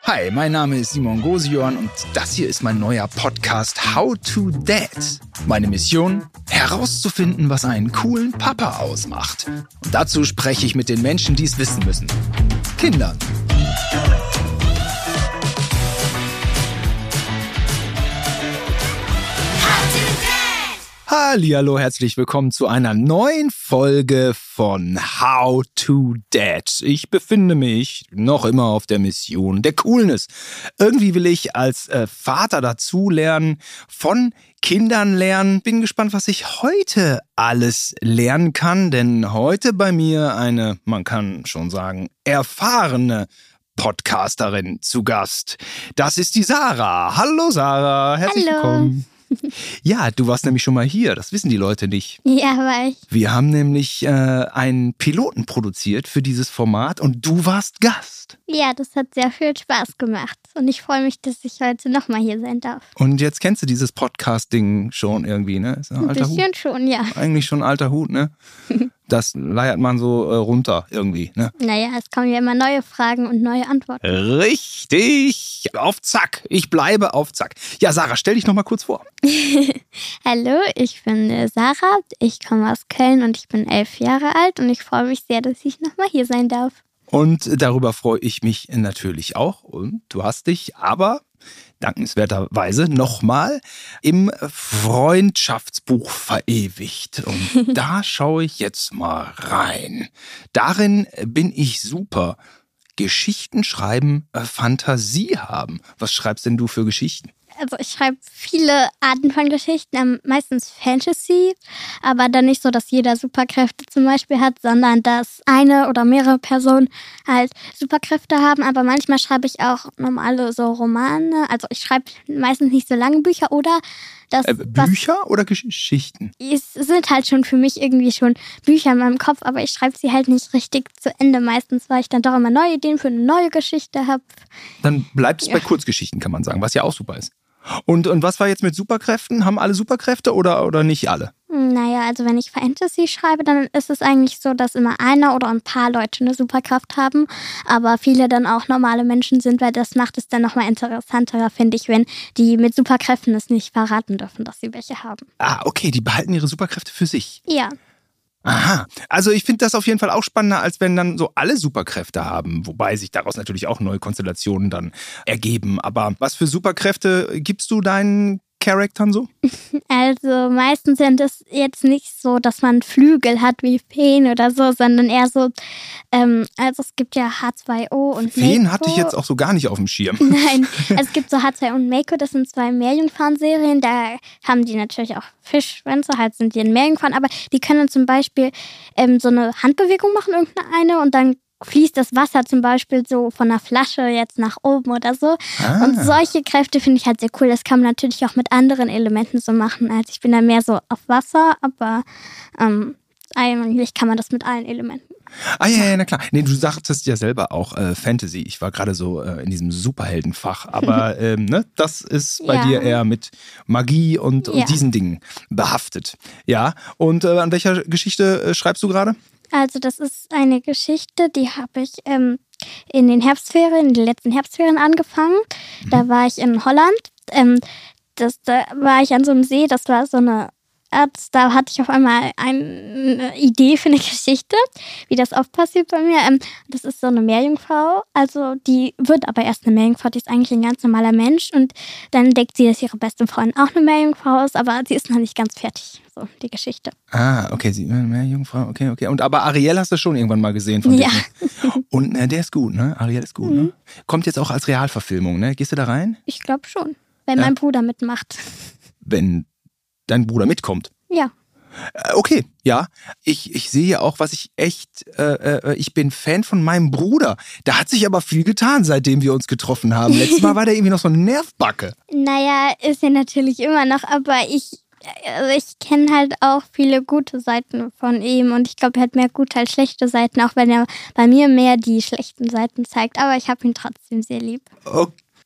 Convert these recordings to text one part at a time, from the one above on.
Hi, mein Name ist Simon Gosion und das hier ist mein neuer Podcast How to Dad. Meine Mission? Herauszufinden, was einen coolen Papa ausmacht. Und dazu spreche ich mit den Menschen, die es wissen müssen. Kindern. Hallihallo, herzlich willkommen zu einer neuen Folge von How to Dad. Ich befinde mich noch immer auf der Mission der Coolness. Irgendwie will ich als Vater dazulernen, von Kindern lernen. Bin gespannt, was ich heute alles lernen kann, denn heute bei mir eine, man kann schon sagen, erfahrene Podcasterin zu Gast. Das ist die Sarah. Hallo Sarah, herzlich willkommen. Ja, du warst nämlich schon mal hier, das wissen die Leute nicht. Ja, war ich. Wir haben nämlich einen Piloten produziert für dieses Format und du warst Gast. Ja, das hat sehr viel Spaß gemacht und ich freue mich, dass ich heute nochmal hier sein darf. Und jetzt kennst du dieses Podcast-Ding schon irgendwie, ne? Ist ein bisschen Hut. Schon, ja. Eigentlich schon ein alter Hut, ne? Das leiert man so runter irgendwie, ne? Naja, es kommen ja immer neue Fragen und neue Antworten. Richtig! Auf Zack! Ich bleibe auf Zack. Ja, Sarah, stell dich noch mal kurz vor. Hallo, ich bin Sarah, ich komme aus Köln und ich bin 11 Jahre alt und ich freue mich sehr, dass ich nochmal hier sein darf. Und darüber freue ich mich natürlich auch. Und du hast dich aber dankenswerterweise nochmal im Freundschaftsbuch verewigt. Und da schaue ich jetzt mal rein. Darin bin ich super. Geschichten schreiben, Fantasie haben. Was schreibst denn du für Geschichten? Also ich schreibe viele Arten von Geschichten, meistens Fantasy, aber dann nicht so, dass jeder Superkräfte zum Beispiel hat, sondern dass eine oder mehrere Personen halt Superkräfte haben. Aber manchmal schreibe ich auch normale so Romane. Also ich schreibe meistens nicht so lange Bücher oder das Bücher oder Geschichten? Es sind halt schon für mich irgendwie schon Bücher in meinem Kopf, aber ich schreibe sie halt nicht richtig zu Ende meistens, weil ich dann doch immer neue Ideen für eine neue Geschichte habe. Dann bleibt es bei Kurzgeschichten, kann man sagen, was ja auch super ist. Und was war jetzt mit Superkräften? Haben alle Superkräfte oder nicht alle? Naja, also wenn ich Fantasy schreibe, dann ist es eigentlich so, dass immer einer oder ein paar Leute eine Superkraft haben, aber viele dann auch normale Menschen sind, weil das macht es dann nochmal interessanter, finde ich, wenn die mit Superkräften es nicht verraten dürfen, dass sie welche haben. Ah, okay, die behalten ihre Superkräfte für sich. Ja. Aha, also ich finde das auf jeden Fall auch spannender, als wenn dann so alle Superkräfte haben, wobei sich daraus natürlich auch neue Konstellationen dann ergeben. Aber was für Superkräfte gibst du deinen Charaktern so? Also meistens sind es jetzt nicht so, dass man Flügel hat wie Feen oder so, sondern eher so, also es gibt ja H2O und Feen Mako. hatte ich jetzt auch so gar nicht auf dem Schirm. Nein, es gibt so H2O und Mako, das sind 2 Meerjungfrauen-Serien, da haben die natürlich auch Fischschwänze, halt sind die in Meerjungfrauen, aber die können zum Beispiel so eine Handbewegung machen, irgendeine, und dann fließt das Wasser zum Beispiel so von der Flasche jetzt nach oben oder so. Ah. Und solche Kräfte finde ich halt sehr cool. Das kann man natürlich auch mit anderen Elementen so machen. Also ich bin da mehr so auf Wasser, aber eigentlich kann man das mit allen Elementen. Ah ja, na klar. Nee, du sagtest ja selber auch Fantasy. Ich war gerade so in diesem Superheldenfach, aber ne, das ist bei dir eher mit Magie und diesen Dingen behaftet. Ja, und an welcher Geschichte schreibst du gerade? Also das ist eine Geschichte, die habe ich in den letzten Herbstferien angefangen. Da war ich in Holland. Da war ich an so einem See, das war so eine Art, da hatte ich auf einmal eine Idee für eine Geschichte, wie das oft passiert bei mir. Das ist so eine Meerjungfrau, also die wird aber erst eine Meerjungfrau, die ist eigentlich ein ganz normaler Mensch und dann entdeckt sie, dass ihre beste Freundin auch eine Meerjungfrau ist, aber sie ist noch nicht ganz fertig, so die Geschichte. Ah, okay, sie eine Meerjungfrau, okay. Und aber Ariel hast du schon irgendwann mal gesehen von Ja. Disney. Und der ist gut, ne? Ariel ist gut, ne? Kommt jetzt auch als Realverfilmung, ne? Gehst du da rein? Ich glaube schon, wenn mein Bruder mitmacht. Wenn dein Bruder mitkommt? Ja. Okay, ja. Ich sehe ja auch, was ich echt, ich bin Fan von meinem Bruder. Da hat sich aber viel getan, seitdem wir uns getroffen haben. Letztes Mal war der irgendwie noch so eine Nervbacke. Naja, ist er natürlich immer noch, aber ich kenne halt auch viele gute Seiten von ihm und ich glaube, er hat mehr gute als schlechte Seiten, auch wenn er bei mir mehr die schlechten Seiten zeigt. Aber ich habe ihn trotzdem sehr lieb.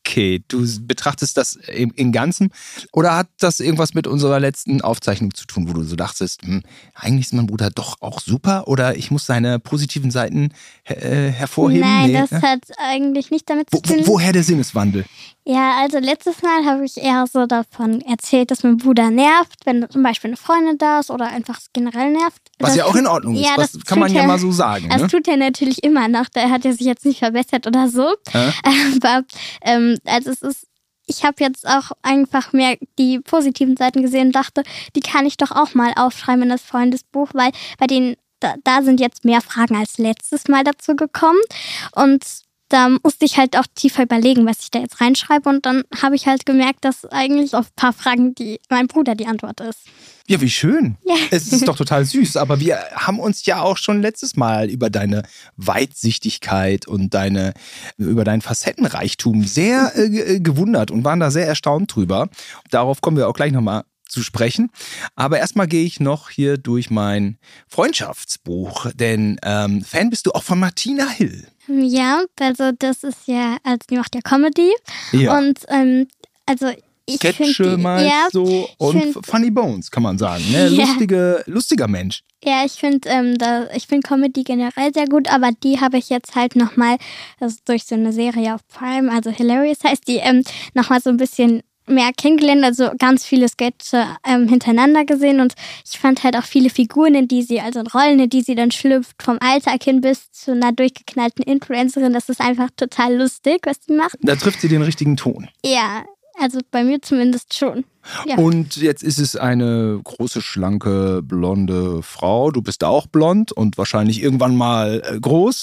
Okay, du betrachtest das im Ganzen. Oder hat das irgendwas mit unserer letzten Aufzeichnung zu tun, wo du so dachtest, eigentlich ist mein Bruder doch auch super oder ich muss seine positiven Seiten hervorheben? Nein, das hat eigentlich nicht damit zu tun. Woher der Sinneswandel? Ja, also letztes Mal habe ich eher so davon erzählt, dass mein Bruder nervt, wenn zum Beispiel eine Freundin da ist oder einfach generell nervt. Was ja auch in Ordnung ist, das kann man ja mal so sagen. Das tut er natürlich immer noch, da hat er sich jetzt nicht verbessert oder so. Aber also ich habe jetzt auch einfach mehr die positiven Seiten gesehen und dachte, die kann ich doch auch mal aufschreiben in das Freundesbuch, weil bei denen, da sind jetzt mehr Fragen als letztes Mal dazu gekommen und da musste ich halt auch tiefer überlegen, was ich da jetzt reinschreibe. Und dann habe ich halt gemerkt, dass eigentlich auf ein paar Fragen mein Bruder die Antwort ist. Ja, wie schön. Ja. Es ist doch total süß. Aber wir haben uns ja auch schon letztes Mal über deine Weitsichtigkeit und über deinen Facettenreichtum sehr gewundert und waren da sehr erstaunt drüber. Darauf kommen wir auch gleich nochmal zu sprechen. Aber erstmal gehe ich noch hier durch mein Freundschaftsbuch. Denn Fan bist du auch von Martina Hill. Ja, also das ist ja, also die macht ja Comedy. Ja. Und also ich Sketche meist so und Funny Bones, kann man sagen. Ne? Ja. Lustiger Mensch. Ja, ich finde Comedy generell sehr gut, aber die habe ich jetzt halt nochmal, das ist durch so eine Serie auf Prime, also Hilarious heißt die, nochmal so ein bisschen mehr kennengelernt, also ganz viele Sketche hintereinander gesehen und ich fand halt auch viele Figuren, also Rollen, in die sie dann schlüpft, vom Alltag hin bis zu einer durchgeknallten Influencerin, das ist einfach total lustig, was die macht. Da trifft sie den richtigen Ton. Ja, also bei mir zumindest schon. Ja. Und jetzt ist es eine große, schlanke, blonde Frau. Du bist auch blond und wahrscheinlich irgendwann mal groß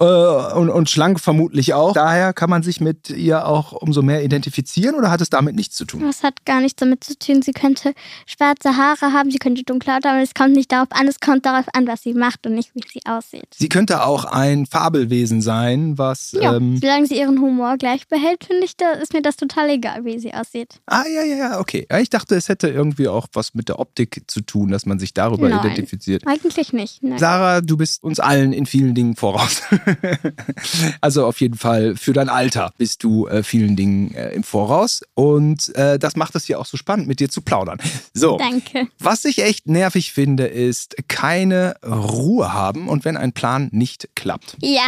und schlank vermutlich auch. Daher kann man sich mit ihr auch umso mehr identifizieren oder hat es damit nichts zu tun? Das hat gar nichts damit zu tun. Sie könnte schwarze Haare haben, sie könnte dunkle Haut haben. Es kommt nicht darauf an, es kommt darauf an, was sie macht und nicht, wie sie aussieht. Sie könnte auch ein Fabelwesen sein, was... Ja, solange sie ihren Humor gleich behält, finde ich, ist mir das total egal, wie sie aussieht. Ah, ja, okay. Ich dachte, es hätte irgendwie auch was mit der Optik zu tun, dass man sich darüber identifiziert. Eigentlich nicht. Nein. Sarah, du bist uns allen in vielen Dingen voraus. Also auf jeden Fall für dein Alter bist du vielen Dingen im Voraus. Und das macht es ja auch so spannend, mit dir zu plaudern. So, danke. Was ich echt nervig finde, ist keine Ruhe haben und wenn ein Plan nicht klappt. Ja,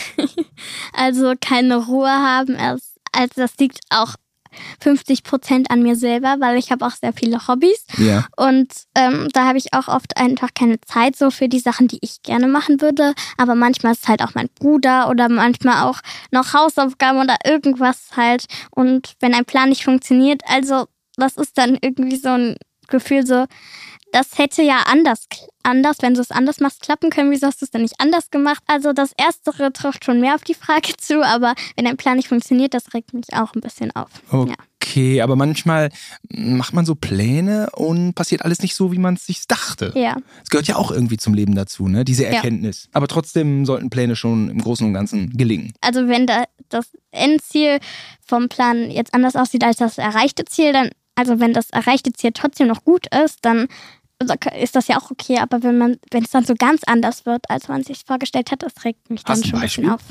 also keine Ruhe haben. Also das liegt auch 50% an mir selber, weil ich habe auch sehr viele Hobbys. Ja. Und da habe ich auch oft einfach keine Zeit so für die Sachen, die ich gerne machen würde. Aber manchmal ist es halt auch mein Bruder oder manchmal auch noch Hausaufgaben oder irgendwas halt. Und wenn ein Plan nicht funktioniert, also das ist dann irgendwie so ein Gefühl so, das hätte ja anders, wenn du es anders machst, klappen können. Wieso hast du es denn nicht anders gemacht? Also das Erstere trifft schon mehr auf die Frage zu, aber wenn ein Plan nicht funktioniert, das regt mich auch ein bisschen auf. Okay, aber manchmal macht man so Pläne und passiert alles nicht so, wie man es sich dachte. Ja. Es gehört ja auch irgendwie zum Leben dazu, ne? Diese Erkenntnis. Ja. Aber trotzdem sollten Pläne schon im Großen und Ganzen gelingen. Also wenn das Endziel vom Plan jetzt anders aussieht als das erreichte Ziel, also wenn das erreichte Ziel trotzdem noch gut ist, dann ist das ja auch okay. Aber wenn es dann so ganz anders wird, als man sich vorgestellt hat, das regt mich dann schon ein bisschen auf.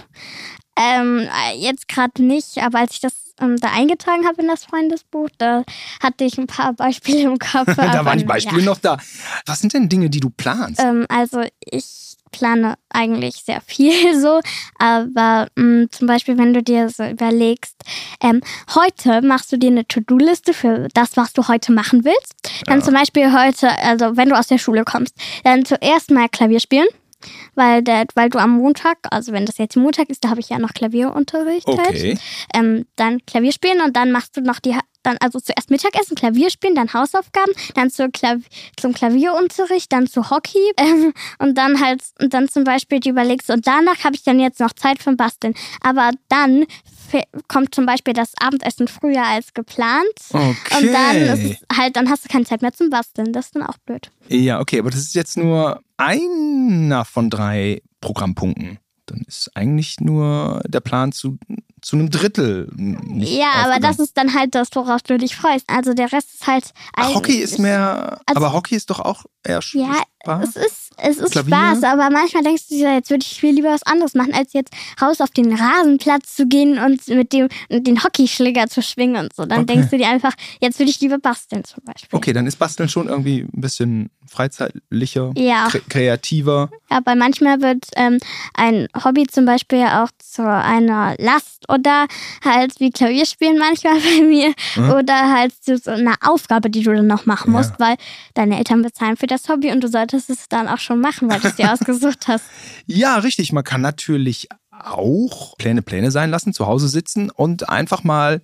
Jetzt gerade nicht, aber als ich das da eingetragen habe in das Freundesbuch, da hatte ich ein paar Beispiele im Kopf. Da waren die Beispiele noch da. Was sind denn Dinge, die du planst? Also ich plane eigentlich sehr viel so, aber zum Beispiel, wenn du dir so überlegst, heute machst du dir eine To-Do-Liste für das, was du heute machen willst. Dann zum Beispiel heute, also wenn du aus der Schule kommst, dann zuerst mal Klavier spielen. Weil du am Montag, also wenn das jetzt Montag ist, da habe ich ja noch Klavierunterricht. Okay. Halt. Dann Klavier spielen und dann machst du noch also zuerst Mittagessen, Klavier spielen, dann Hausaufgaben, dann zum Klavierunterricht, dann zu Hockey und dann zum Beispiel du überlegst, und danach habe ich dann jetzt noch Zeit für Basteln. Aber dann kommt zum Beispiel das Abendessen früher als geplant. Okay. Und dann ist es halt, dann hast du keine Zeit mehr zum Basteln. Das ist dann auch blöd. Ja, okay, aber das ist jetzt nur einer von 3 Programmpunkten. Dann ist eigentlich nur der Plan zu einem Drittel nicht aber das ist dann halt das, worauf du dich freust. Also der Rest ist halt eigentlich... Hockey ist mehr... aber Hockey ist doch auch eher... Ja, Es ist Klavier? Spaß, aber manchmal denkst du dir, jetzt würde ich viel lieber was anderes machen, als jetzt raus auf den Rasenplatz zu gehen und mit den Hockeyschläger zu schwingen und so. Dann denkst du dir einfach, jetzt würde ich lieber basteln zum Beispiel. Okay, dann ist Basteln schon irgendwie ein bisschen freizeitlicher, Ja. kreativer. Ja, aber manchmal wird ein Hobby zum Beispiel auch zu einer Last oder halt wie Klavierspielen manchmal bei mir oder halt zu so einer Aufgabe, die du dann noch machen musst, weil deine Eltern bezahlen für das Hobby und du solltest es dann auch schon machen, weil du es dir ausgesucht hast. Ja, richtig. Man kann natürlich auch Pläne sein lassen, zu Hause sitzen und einfach mal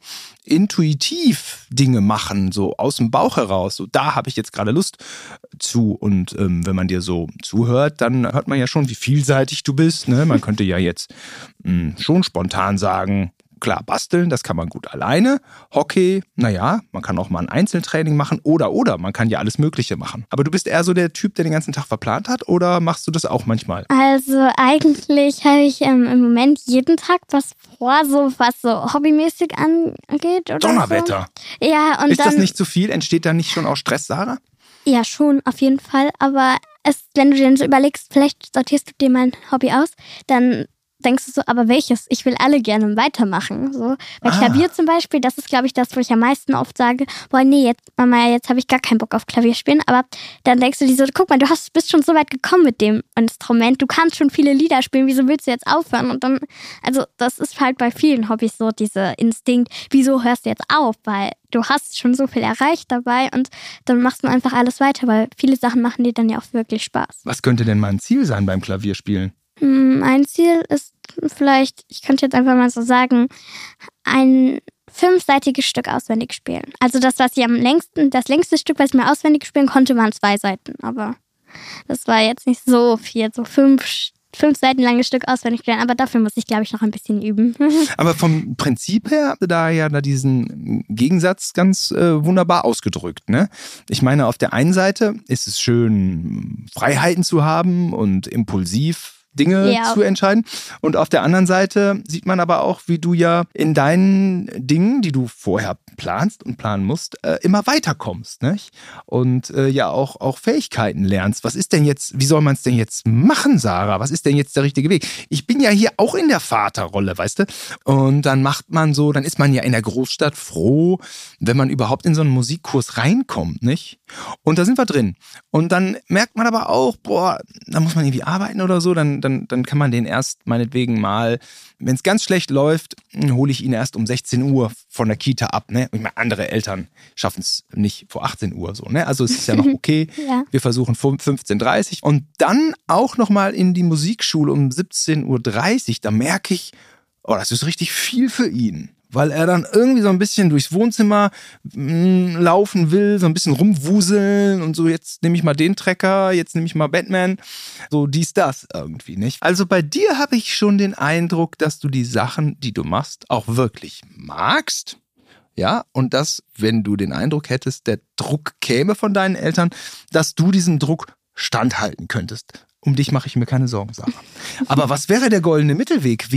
intuitiv Dinge machen, so aus dem Bauch heraus. So, da habe ich jetzt gerade Lust zu. Und wenn man dir so zuhört, dann hört man ja schon, wie vielseitig du bist. Ne? Man könnte ja jetzt schon spontan sagen, klar, basteln, das kann man gut alleine. Hockey, naja, man kann auch mal ein Einzeltraining machen oder, man kann ja alles Mögliche machen. Aber du bist eher so der Typ, der den ganzen Tag verplant hat oder machst du das auch manchmal? Also eigentlich habe ich im Moment jeden Tag was vor, so was so hobbymäßig angeht. Oder Donnerwetter! So. Ja, und ist das nicht zu viel? Entsteht da nicht schon auch Stress, Sarah? Ja, schon, auf jeden Fall. Aber wenn du dir so überlegst, vielleicht sortierst du dir mal ein Hobby aus, dann denkst du so, aber welches? Ich will alle gerne weitermachen. So. Bei Klavier zum Beispiel, das ist, glaube ich, das, wo ich am meisten oft sage, boah, nee, jetzt habe ich gar keinen Bock auf Klavier spielen. Aber dann denkst du dir so, guck mal, bist schon so weit gekommen mit dem Instrument. Du kannst schon viele Lieder spielen, wieso willst du jetzt aufhören? Und dann, also das ist halt bei vielen Hobbys so, dieser Instinkt, wieso hörst du jetzt auf? Weil du hast schon so viel erreicht dabei und dann machst du einfach alles weiter, weil viele Sachen machen dir dann ja auch wirklich Spaß. Was könnte denn mal ein Ziel sein beim Klavierspielen? Ein Ziel ist vielleicht, ich könnte jetzt einfach mal so sagen, ein 5-seitiges Stück auswendig spielen. Also das längste Stück, was ich mir auswendig spielen konnte, waren 2 Seiten. Aber das war jetzt nicht so viel, so 5 Seiten langes Stück auswendig spielen. Aber dafür muss ich, glaube ich, noch ein bisschen üben. Aber vom Prinzip her da diesen Gegensatz ganz wunderbar ausgedrückt. Ne? Ich meine, auf der einen Seite ist es schön, Freiheiten zu haben und impulsiv Dinge zu entscheiden. Und auf der anderen Seite sieht man aber auch, wie du ja in deinen Dingen, die du vorher planst und planen musst, immer weiterkommst. Nicht? Und ja auch Fähigkeiten lernst. Wie soll man es denn jetzt machen, Sarah? Was ist denn jetzt der richtige Weg? Ich bin ja hier auch in der Vaterrolle, weißt du? Und dann dann ist man ja in der Großstadt froh, wenn man überhaupt in so einen Musikkurs reinkommt, nicht? Und da sind wir drin. Und dann merkt man aber auch, da muss man irgendwie arbeiten oder so, dann kann man den erst meinetwegen mal, wenn es ganz schlecht läuft, hole ich ihn erst um 16 Uhr von der Kita ab. Ne? Ich meine, andere Eltern schaffen es nicht vor 18 Uhr so. Ne? Also es ist ja noch okay. Ja. Wir versuchen 15:30 Uhr und dann auch nochmal in die Musikschule um 17:30 Uhr. Da merke ich, das ist richtig viel für ihn. Weil er dann irgendwie so ein bisschen durchs Wohnzimmer laufen will, so ein bisschen rumwuseln und so, jetzt nehme ich mal den Trecker, jetzt nehme ich mal Batman, so das irgendwie, nicht? Also bei dir habe ich schon den Eindruck, dass du die Sachen, die du machst, auch wirklich magst. Ja, und dass, wenn du den Eindruck hättest, der Druck käme von deinen Eltern, dass du diesem Druck standhalten könntest. Um dich mache ich mir keine Sorgen, Sarah. Aber was wäre der goldene Mittelweg?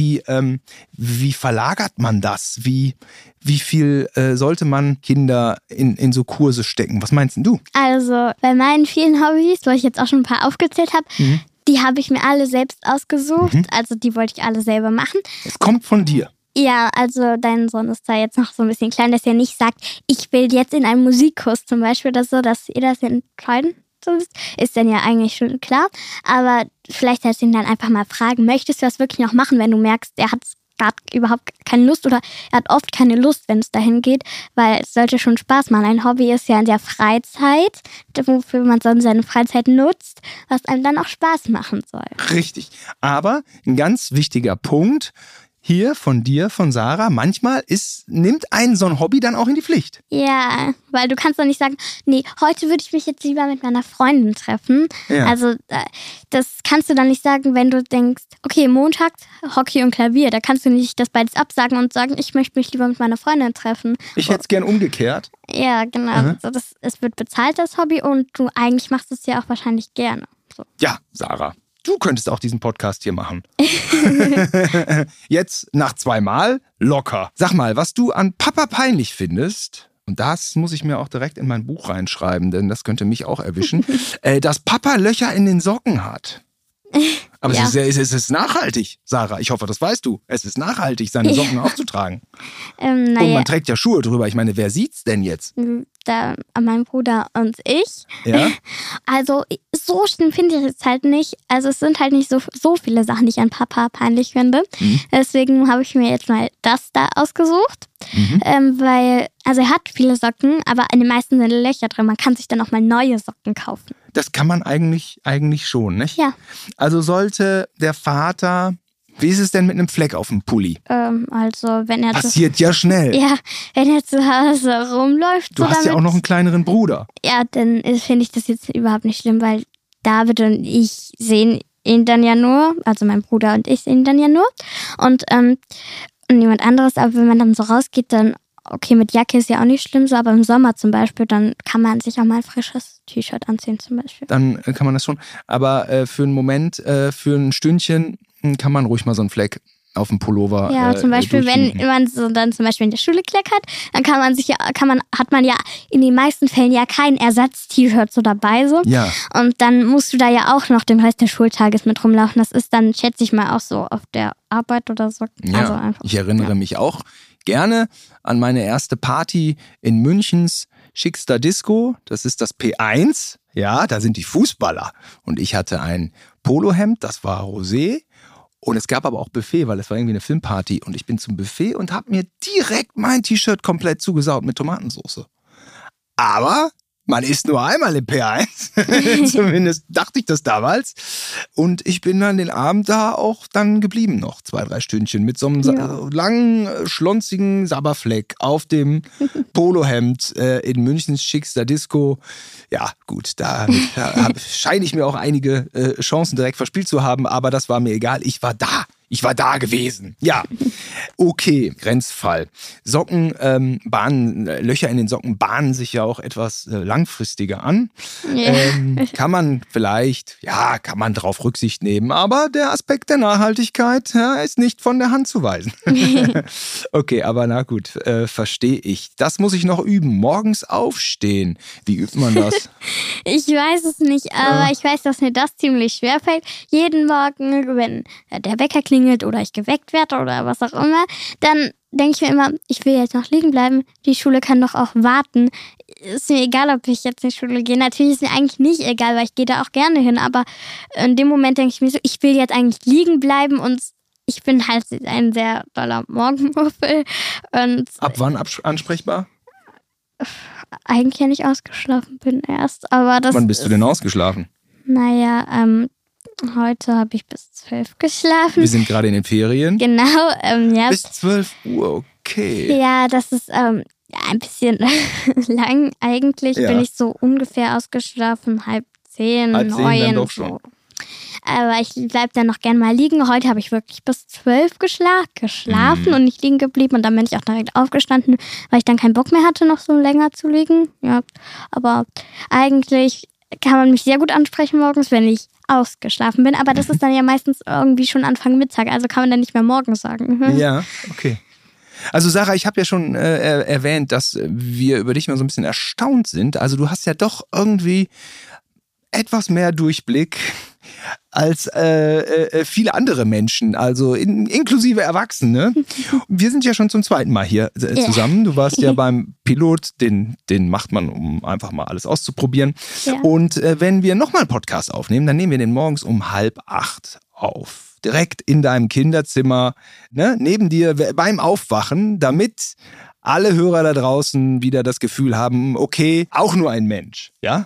Wie verlagert man das? Wie viel sollte man Kinder in so Kurse stecken? Was meinst denn du? Also bei meinen vielen Hobbys, wo ich jetzt auch schon ein paar aufgezählt habe, die habe ich mir alle selbst ausgesucht. Also die wollte ich alle selber machen. Es kommt von dir. Ja, also dein Sohn ist da jetzt noch so ein bisschen klein, dass er nicht sagt, ich will jetzt in einen Musikkurs zum Beispiel oder so, dass ihr das entscheiden. Ist dann ja eigentlich schon klar. Aber vielleicht hättest du ihn dann einfach mal fragen, möchtest du das wirklich noch machen, wenn du merkst, er hat gerade überhaupt keine Lust oder er hat oft keine Lust, wenn es dahin geht, weil es sollte schon Spaß machen. Ein Hobby ist ja in der Freizeit, wofür man dann seine Freizeit nutzt, was einem dann auch Spaß machen soll. Richtig. Aber ein ganz wichtiger Punkt hier von dir, von Sarah, manchmal nimmt einen so ein Hobby dann auch in die Pflicht. Ja, weil du kannst doch nicht sagen, nee, heute würde ich mich jetzt lieber mit meiner Freundin treffen. Ja. Also das kannst du dann nicht sagen, wenn du denkst, okay, Montag Hockey und Klavier, da kannst du nicht das beides absagen und sagen, ich möchte mich lieber mit meiner Freundin treffen. Ich hätte es gern umgekehrt. Ja, genau. Also es wird bezahlt, das Hobby, und du eigentlich machst es ja auch wahrscheinlich gerne. So. Ja, Sarah. Du könntest auch diesen Podcast hier machen. Jetzt nach 2 Mal locker. Sag mal, was du an Papa peinlich findest, und das muss ich mir auch direkt in mein Buch reinschreiben, denn das könnte mich auch erwischen, dass Papa Löcher in den Socken hat. Aber Ja. es ist nachhaltig, Sarah. Ich hoffe, das weißt du. Es ist nachhaltig, seine Socken aufzutragen. Und Naja, man trägt ja Schuhe drüber. Ich meine, wer sieht's denn jetzt? da mein Bruder und ich. Ja? Also so schlimm finde ich es halt nicht. Also es sind halt nicht so viele Sachen, die ich an Papa peinlich finde. Deswegen habe ich mir jetzt mal das da ausgesucht. Weil, also er hat viele Socken, aber in den meisten sind Löcher drin. Man kann sich dann auch mal neue Socken kaufen. Das kann man eigentlich schon, nicht? Ja. Also sollte der Vater, wie ist es denn mit einem Fleck auf dem Pulli? Also wenn er Passiert ja schnell. Ja, wenn er zu Hause rumläuft. Du so hast ja damit, auch noch einen kleineren Bruder. Ja, dann finde ich das jetzt überhaupt nicht schlimm, weil David und ich sehen ihn dann ja nur, also mein Bruder und ich sehen ihn dann ja nur und niemand anderes, aber wenn man dann so rausgeht, dann okay, mit Jacke ist ja auch nicht schlimm, so, aber im Sommer zum Beispiel, dann kann man sich auch mal ein frisches T-Shirt anziehen zum Beispiel. Dann kann man das schon. Aber für einen Moment, für ein Stündchen kann man ruhig mal so einen Fleck auf dem Pullover. Ja, zum Beispiel, wenn durchknicken. man so dann zum Beispiel in der Schule kleckert, dann hat man ja in den meisten Fällen ja kein Ersatz-T-Shirt so dabei so. Ja. Und dann musst du da ja auch noch den Rest des Schultages mit rumlaufen. Das ist dann, schätze ich mal, auch so auf der Arbeit oder so. Ja, Also einfach, ich erinnere mich auch gerne an meine erste Party in Münchens schickster Disco. Das ist das P1. Ja, da sind die Fußballer. Und ich hatte ein Polohemd, das war rosé. Und es gab aber auch Buffet, weil es war irgendwie eine Filmparty. Und ich bin zum Buffet und habe mir direkt mein T-Shirt komplett zugesaut mit Tomatensauce. Aber man isst nur einmal im P1. Zumindest dachte ich das damals. Und ich bin dann den Abend da auch dann geblieben noch. 2-3 Stündchen mit so einem langen, schlonzigen Sabberfleck auf dem Polohemd in Münchens schickster Disco. Ja, gut, da scheine ich mir auch einige Chancen direkt verspielt zu haben. Aber das war mir egal. Ich war da. Ich war da gewesen. Ja, okay, Grenzfall. Löcher in den Socken bahnen sich ja auch etwas langfristiger an. Ja. Kann man drauf Rücksicht nehmen, aber der Aspekt der Nachhaltigkeit ist nicht von der Hand zu weisen. Okay, aber na gut, verstehe ich. Das muss ich noch üben. Morgens aufstehen. Wie übt man das? Ich weiß es nicht, aber ich weiß, dass mir das ziemlich schwer fällt. Jeden Morgen, wenn der Wecker klingelt oder ich geweckt werde oder was auch immer, dann denke ich mir immer, ich will jetzt noch liegen bleiben. Die Schule kann doch auch warten. Ist mir egal, ob ich jetzt in die Schule gehe. Natürlich ist mir eigentlich nicht egal, weil ich gehe da auch gerne hin. Aber in dem Moment denke ich mir so, ich will jetzt eigentlich liegen bleiben und ich bin halt ein sehr doller Morgenmuffel. Und Ab wann ansprechbar? eigentlich ja nicht ausgeschlafen bin erst. Aber das Wann bist du denn ausgeschlafen? Naja, heute habe ich bis 12 geschlafen. Wir sind gerade in den Ferien. Genau, ja. Bis 12 Uhr, okay. Ja, das ist ein bisschen lang. Eigentlich bin ich so ungefähr ausgeschlafen, 9:30, 9:30 dann doch so. schon. Aber ich bleibe dann noch gern mal liegen. Heute habe ich wirklich bis 12 geschlafen und nicht liegen geblieben. Und dann bin ich auch direkt aufgestanden, weil ich dann keinen Bock mehr hatte, noch so länger zu liegen. Ja, aber eigentlich kann man mich sehr gut ansprechen morgens, wenn ich ausgeschlafen bin. Aber das ist dann ja meistens irgendwie schon Anfang Mittag. Also kann man dann nicht mehr morgens sagen. Ja, okay. Also Sarah, ich habe ja schon erwähnt, dass wir über dich mal so ein bisschen erstaunt sind. Also du hast ja doch irgendwie etwas mehr Durchblick als viele andere Menschen, also inklusive Erwachsene. Wir sind ja schon zum zweiten Mal hier zusammen. Du warst ja beim Pilot, den macht man, um einfach mal alles auszuprobieren. Ja. Und wenn wir nochmal einen Podcast aufnehmen, dann nehmen wir den morgens um 7:30 auf. Direkt in deinem Kinderzimmer, ne, neben dir beim Aufwachen, damit alle Hörer da draußen wieder das Gefühl haben, okay, auch nur ein Mensch, ja?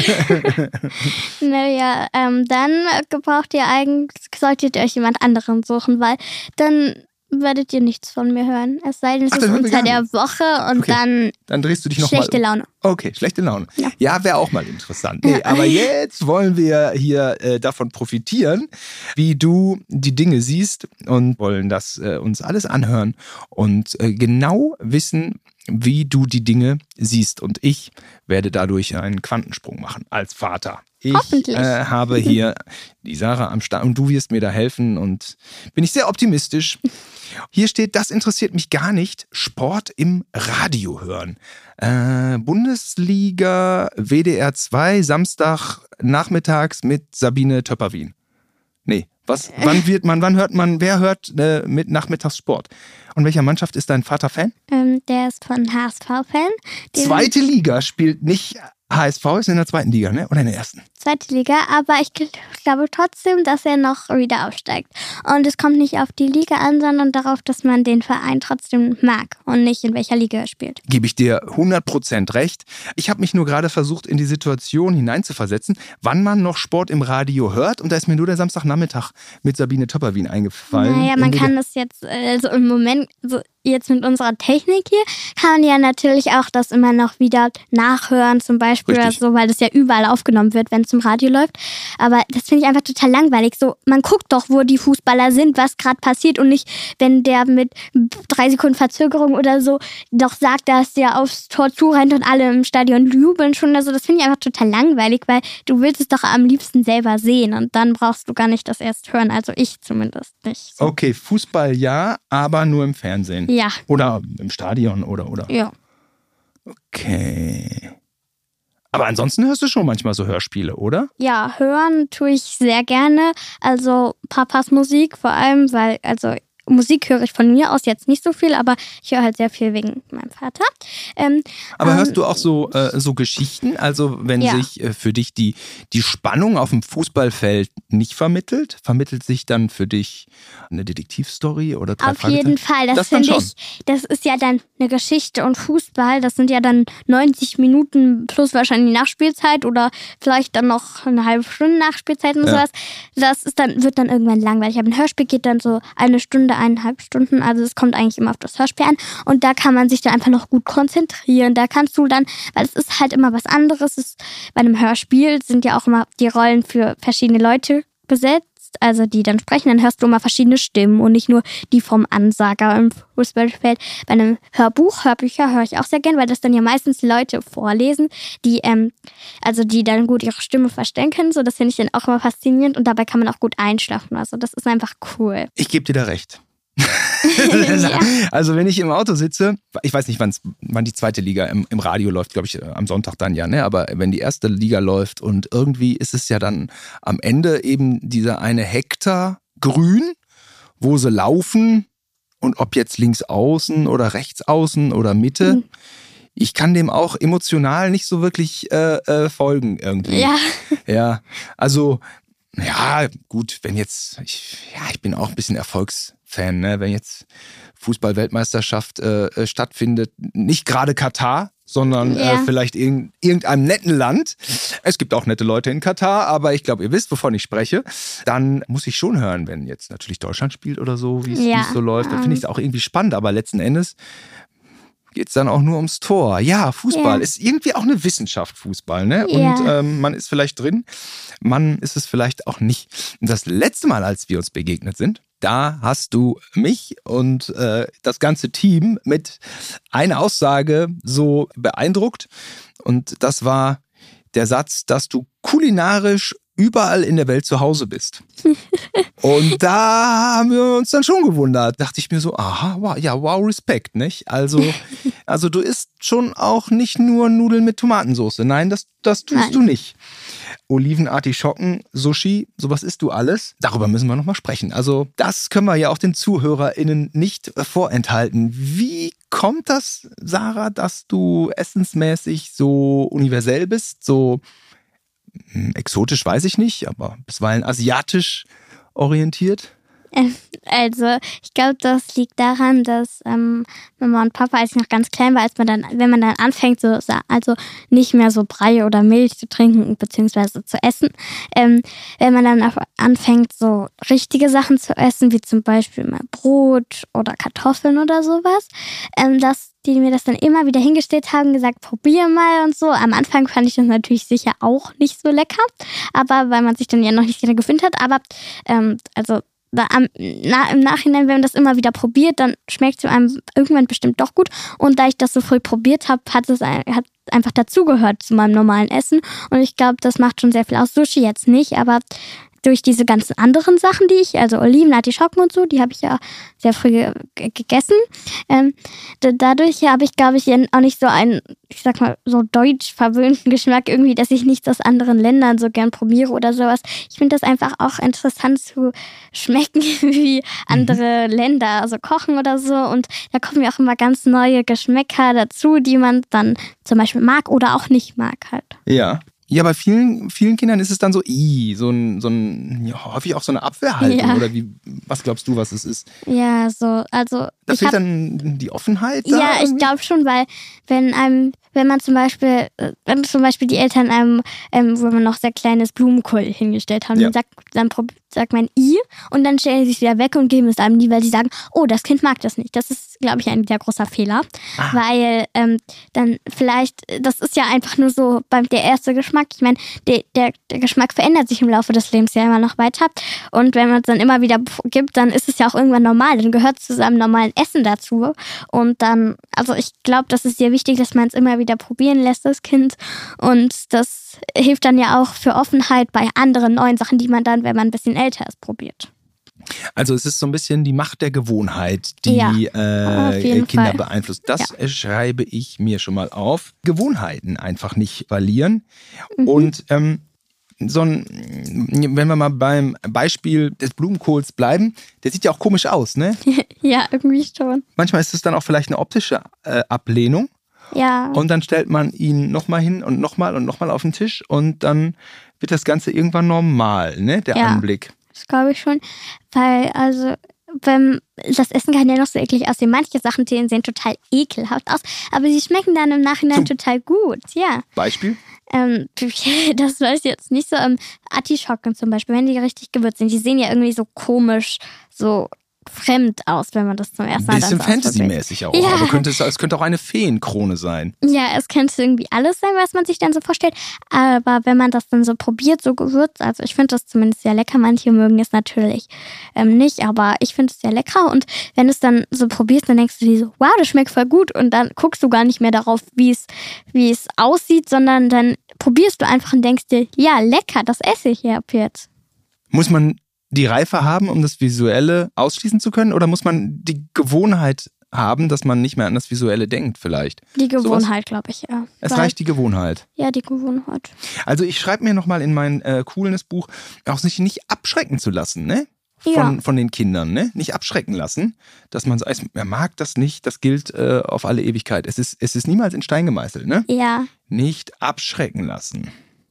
Naja, dann solltet ihr euch jemand anderen suchen, weil dann werdet ihr nichts von mir hören. Es sei denn, es ist unter der Woche und dann drehst du dich noch mal schlechte Laune. Okay, schlechte Laune. Ja, Ja, wäre auch mal interessant. Nee, aber jetzt wollen wir hier davon profitieren, wie du die Dinge siehst und wollen das uns alles anhören und genau wissen, wie du die Dinge siehst. Und ich werde dadurch einen Quantensprung machen als Vater. Ich Hoffentlich. habe hier die Sarah am Start und du wirst mir da helfen und bin ich sehr optimistisch. Hier steht, das interessiert mich gar nicht, Sport im Radio hören. Bundesliga WDR 2, Samstag nachmittags mit Sabine Töpperwien. Nee, wer hört mit Nachmittagssport? Und welcher Mannschaft ist dein Vater Fan? Der ist von HSV-Fan. Zweite Liga spielt nicht HSV, ist in der zweiten Liga, ne? Oder in der ersten? Zweite Liga, aber ich glaube trotzdem, dass er noch wieder aufsteigt. Und es kommt nicht auf die Liga an, sondern darauf, dass man den Verein trotzdem mag und nicht in welcher Liga er spielt. Gebe ich dir 100% recht. Ich habe mich nur gerade versucht, in die Situation hineinzuversetzen, wann man noch Sport im Radio hört. Und da ist mir nur der Samstagnachmittag mit Sabine Töpperwien eingefallen. Naja, man kann das jetzt, also im Moment, so jetzt mit unserer Technik hier, kann man ja natürlich auch das immer noch wieder nachhören, zum Beispiel oder so, weil das ja überall aufgenommen wird, wenn es im Radio läuft. Aber das finde ich einfach total langweilig. So, man guckt doch, wo die Fußballer sind, was gerade passiert und nicht, wenn der mit 3 Sekunden Verzögerung oder so doch sagt, dass der aufs Tor zurennt und alle im Stadion jubeln schon. Also das finde ich einfach total langweilig, weil du willst es doch am liebsten selber sehen und dann brauchst du gar nicht das erst hören. Also ich zumindest nicht. So. Okay, Fußball ja, aber nur im Fernsehen. Ja. Oder im Stadion oder. Ja. Okay. Aber ansonsten hörst du schon manchmal so Hörspiele, oder? Ja, hören tue ich sehr gerne. Also Papas Musik vor allem, weil Musik höre ich von mir aus jetzt nicht so viel, aber ich höre halt sehr viel wegen meinem Vater. Aber hörst du auch so Geschichten? Also wenn sich für dich die Spannung auf dem Fußballfeld nicht vermittelt sich dann für dich eine Detektivstory oder 3 Auf jeden Fall, das finde ich, das ist ja dann eine Geschichte und Fußball, das sind ja dann 90 Minuten plus wahrscheinlich Nachspielzeit oder vielleicht dann noch eine halbe Stunde Nachspielzeit und sowas. Das wird dann irgendwann langweilig. Aber ein Hörspiel geht dann so 1 Stunde, 1,5 Stunden, also es kommt eigentlich immer auf das Hörspiel an und da kann man sich dann einfach noch gut konzentrieren. Da kannst du dann, weil es ist halt immer was anderes, bei einem Hörspiel sind ja auch immer die Rollen für verschiedene Leute besetzt, also die dann sprechen, dann hörst du immer verschiedene Stimmen und nicht nur die vom Ansager im Fußballfeld. Bei einem Hörbücher höre ich auch sehr gern, weil das dann ja meistens Leute vorlesen, die dann gut ihre Stimme verstellen können. So, das finde ich dann auch immer faszinierend und dabei kann man auch gut einschlafen. Also das ist einfach cool. Ich gebe dir da recht. Also wenn ich im Auto sitze, ich weiß nicht, wann die zweite Liga im Radio läuft, glaube ich am Sonntag dann ja, ne? Aber wenn die erste Liga läuft und irgendwie ist es ja dann am Ende eben dieser eine Hektar grün, wo sie laufen und ob jetzt links außen oder rechts außen oder Mitte, ich kann dem auch emotional nicht so wirklich folgen irgendwie. Ja, also ja, gut, wenn jetzt, ich bin auch ein bisschen Erfolgsfan, ne? Wenn jetzt Fußball-Weltmeisterschaft stattfindet, nicht gerade Katar, sondern vielleicht irgendeinem netten Land. Es gibt auch nette Leute in Katar, aber ich glaube, ihr wisst, wovon ich spreche. Dann muss ich schon hören, wenn jetzt natürlich Deutschland spielt oder so, wie es so läuft. Dann finde ich es auch irgendwie spannend, aber letzten Endes geht es dann auch nur ums Tor. Ja, Fußball ist irgendwie auch eine Wissenschaft, Fußball, ne? Und man ist vielleicht drin, man ist es vielleicht auch nicht. Und das letzte Mal, als wir uns begegnet sind, da hast du mich und das ganze Team mit einer Aussage so beeindruckt. Und das war der Satz, dass du kulinarisch überall in der Welt zu Hause bist. Und da haben wir uns dann schon gewundert. Dachte ich mir so, aha, wow, Respekt, nicht? Also du isst schon auch nicht nur Nudeln mit Tomatensauce. Nein, das tust du nicht. Oliven, Artischocken, Sushi, sowas isst du alles. Darüber müssen wir nochmal sprechen. Also das können wir ja auch den ZuhörerInnen nicht vorenthalten. Wie kommt das, Sarah, dass du essensmäßig so universell bist, so exotisch weiß ich nicht, aber bisweilen asiatisch orientiert? Also ich glaube, das liegt daran, dass Mama und Papa, als ich noch ganz klein war, wenn man dann anfängt, also nicht mehr so Brei oder Milch zu trinken bzw. zu essen, wenn man dann anfängt, so richtige Sachen zu essen, wie zum Beispiel mal Brot oder Kartoffeln oder sowas, dass die mir das dann immer wieder hingestellt haben, gesagt, probier mal und so. Am Anfang fand ich das natürlich sicher auch nicht so lecker, aber weil man sich dann ja noch nicht wieder gewöhnt hat, aber im Nachhinein, wenn man das immer wieder probiert, dann schmeckt es einem irgendwann bestimmt doch gut. Und da ich das so früh probiert habe, hat einfach dazugehört zu meinem normalen Essen. Und ich glaube, das macht schon sehr viel aus. Sushi jetzt nicht, aber durch diese ganzen anderen Sachen, also Oliven, Artischocken und so, die habe ich ja sehr früh gegessen. Dadurch habe ich, glaube ich, auch nicht so einen, ich sag mal, so deutsch verwöhnten Geschmack irgendwie, dass ich nichts aus anderen Ländern so gern probiere oder sowas. Ich finde das einfach auch interessant zu schmecken, wie andere Länder also kochen oder so. Und da kommen ja auch immer ganz neue Geschmäcker dazu, die man dann zum Beispiel mag oder auch nicht mag halt. Ja. Ja, bei vielen Kindern ist es dann so, häufig auch so eine Abwehrhaltung. Ja. Oder was glaubst du, was es ist? Ja, so, also. Da fehlt dann die Offenheit? Ja, ich glaube schon, weil wenn man zum Beispiel die Eltern wo man noch sehr kleines Blumenkohl hingestellt haben, dann sagt man und dann stellen sie es wieder weg und geben es einem nie, weil sie sagen, oh, das Kind mag das nicht. Das ist, glaube ich, ein sehr großer Fehler, weil dann vielleicht, das ist ja einfach nur so der erste Geschmack. Ich meine, der Geschmack verändert sich im Laufe des Lebens ja immer noch weiter und wenn man es dann immer wieder gibt, dann ist es ja auch irgendwann normal, dann gehört es zu seinem normalen Essen dazu und dann, also ich glaube, das ist sehr wichtig, dass man es immer wieder probieren lässt, das Kind, und das hilft dann ja auch für Offenheit bei anderen neuen Sachen, die man dann, wenn man ein bisschen älter ist, probiert. Also es ist so ein bisschen die Macht der Gewohnheit, die Kinder beeinflusst. Das schreibe ich mir schon mal auf. Gewohnheiten einfach nicht verlieren. Und wenn wir mal beim Beispiel des Blumenkohls bleiben, der sieht ja auch komisch aus, ne? Ja, irgendwie schon. Manchmal ist es dann auch vielleicht eine optische Ablehnung. Ja. Und dann stellt man ihn nochmal hin und nochmal auf den Tisch und dann wird das Ganze irgendwann normal, ne? Der Anblick. Das glaube ich schon, weil das Essen kann ja noch so eklig aussehen. Manche Sachen sehen total ekelhaft aus, aber sie schmecken dann im Nachhinein total gut, ja. Beispiel? Das weiß ich jetzt nicht so. Artischocken zum Beispiel, wenn die richtig gewürzt sind, die sehen ja irgendwie so komisch, so fremd aus, wenn man das zum ersten Mal bisschen Fantasy-mäßig auch, aber es könnte auch eine Feenkrone sein. Ja, es könnte irgendwie alles sein, was man sich dann so vorstellt, aber wenn man das dann so probiert, so gewürzt, also ich finde das zumindest sehr lecker, manche mögen es natürlich nicht, aber ich finde es sehr lecker und wenn du es dann so probierst, dann denkst du dir so, wow, das schmeckt voll gut und dann guckst du gar nicht mehr darauf, wie es aussieht, sondern dann probierst du einfach und denkst dir, ja, lecker, das esse ich ja ab jetzt. Muss man die Reife haben, um das Visuelle ausschließen zu können? Oder muss man die Gewohnheit haben, dass man nicht mehr an das Visuelle denkt vielleicht? Die Gewohnheit, glaube ich, ja. Es reicht die Gewohnheit? Ja, die Gewohnheit. Also ich schreibe mir nochmal in mein cooles Buch, auch sich nicht abschrecken zu lassen, ne? Von den Kindern, ne? Nicht abschrecken lassen, dass man so, er mag das nicht, das gilt auf alle Ewigkeit. Es ist niemals in Stein gemeißelt, ne? Ja. Nicht abschrecken lassen.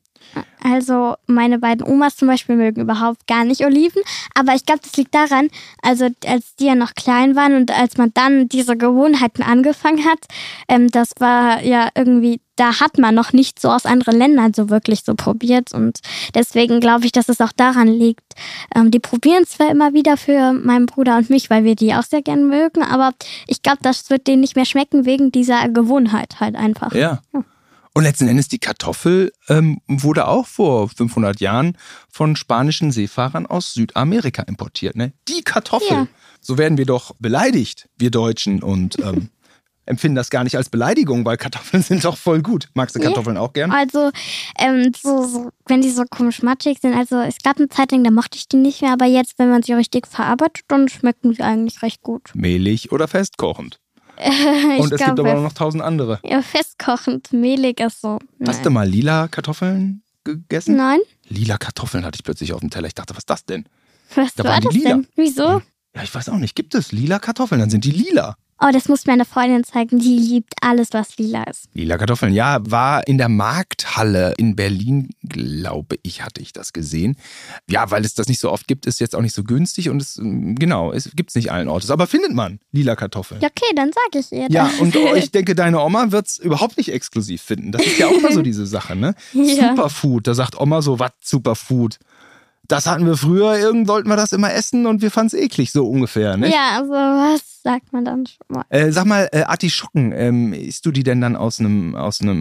Also meine beiden Omas zum Beispiel mögen überhaupt gar nicht Oliven, aber ich glaube, das liegt daran, also als die ja noch klein waren und als man dann diese Gewohnheiten angefangen hat, das war ja irgendwie, da hat man noch nicht so aus anderen Ländern so wirklich so probiert und deswegen glaube ich, dass es auch daran liegt. Die probieren zwar immer wieder für meinen Bruder und mich, weil wir die auch sehr gern mögen, aber ich glaube, das wird denen nicht mehr schmecken wegen dieser Gewohnheit halt einfach. Ja. Und letzten Endes, die Kartoffel wurde auch vor 500 Jahren von spanischen Seefahrern aus Südamerika importiert. Ne? Die Kartoffel. Ja. So werden wir doch beleidigt, wir Deutschen, und empfinden das gar nicht als Beleidigung, weil Kartoffeln sind doch voll gut. Magst du Kartoffeln auch gern? Also, wenn die so komisch matschig sind, also es gab eine Zeit lang, da mochte ich die nicht mehr, aber jetzt, wenn man sie richtig verarbeitet, dann schmecken sie eigentlich recht gut. Mehlig oder festkochend? Und es gibt aber noch 1000 andere. Ja, festkochend, mehlig ist so. Hast du mal lila Kartoffeln gegessen? Nein. Lila Kartoffeln hatte ich plötzlich auf dem Teller. Ich dachte, was ist das denn? Was war das denn? Wieso? Ja, ich weiß auch nicht. Gibt es lila Kartoffeln? Dann sind die lila. Oh, das muss mir eine Freundin zeigen. Die liebt alles, was lila ist. Lila Kartoffeln, ja, war in der Markthalle in Berlin, glaube ich, hatte ich das gesehen. Ja, weil es das nicht so oft gibt, ist jetzt auch nicht so günstig und es gibt es nicht allen Ortes. Aber findet man lila Kartoffeln. Ja, okay, dann sage ich ihr das. Ja, und ich denke, deine Oma wird es überhaupt nicht exklusiv finden. Das ist ja auch immer so diese Sache, ne? Ja. Superfood, da sagt Oma so, was Superfood? Das hatten wir früher, wollten wir das immer essen und wir fanden es eklig, so ungefähr, ne? Ja, also was sagt man dann schon mal. Sag mal, Artischocken, isst du die denn dann aus einem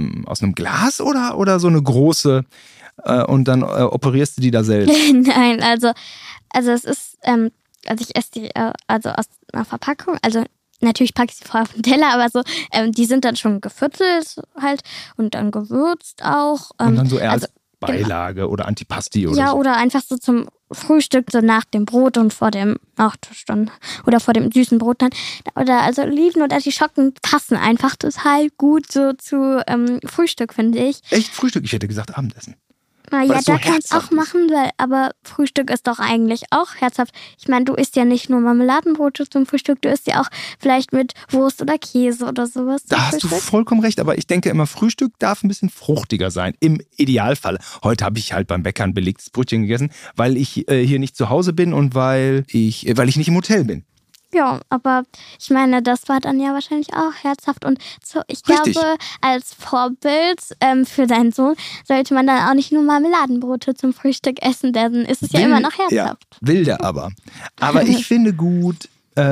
Glas oder so eine große und dann operierst du die da selbst? Nein, also es ist, also ich esse die also aus einer Verpackung, also natürlich packe ich sie vorher auf den Teller, aber so, die sind dann schon geviertelt halt und dann gewürzt auch. Und dann so eher als Beilage oder Antipasti oder so. Ja, oder einfach so zum Frühstück so nach dem Brot und vor dem Nachtisch dann oder vor dem süßen Brot dann. Oder also Oliven und Artischocken passen einfach total gut so zu Frühstück, finde ich. Echt Frühstück? Ich hätte gesagt Abendessen. Na ja, da kann man es auch machen, aber Frühstück ist doch eigentlich auch herzhaft. Ich meine, du isst ja nicht nur Marmeladenbrote zum Frühstück, du isst ja auch vielleicht mit Wurst oder Käse oder sowas. Da hast du vollkommen recht, aber ich denke immer, Frühstück darf ein bisschen fruchtiger sein, im Idealfall. Heute habe ich halt beim Bäcker ein belegtes Brötchen gegessen, weil ich hier nicht zu Hause bin und weil ich nicht im Hotel bin. Ja, aber ich meine, das war dann ja wahrscheinlich auch herzhaft und so, ich Richtig. glaube, als Vorbild für deinen Sohn sollte man dann auch nicht nur Marmeladenbrote zum Frühstück essen, dann ist es ja immer noch herzhaft. Ja, will der aber. Aber ich finde gut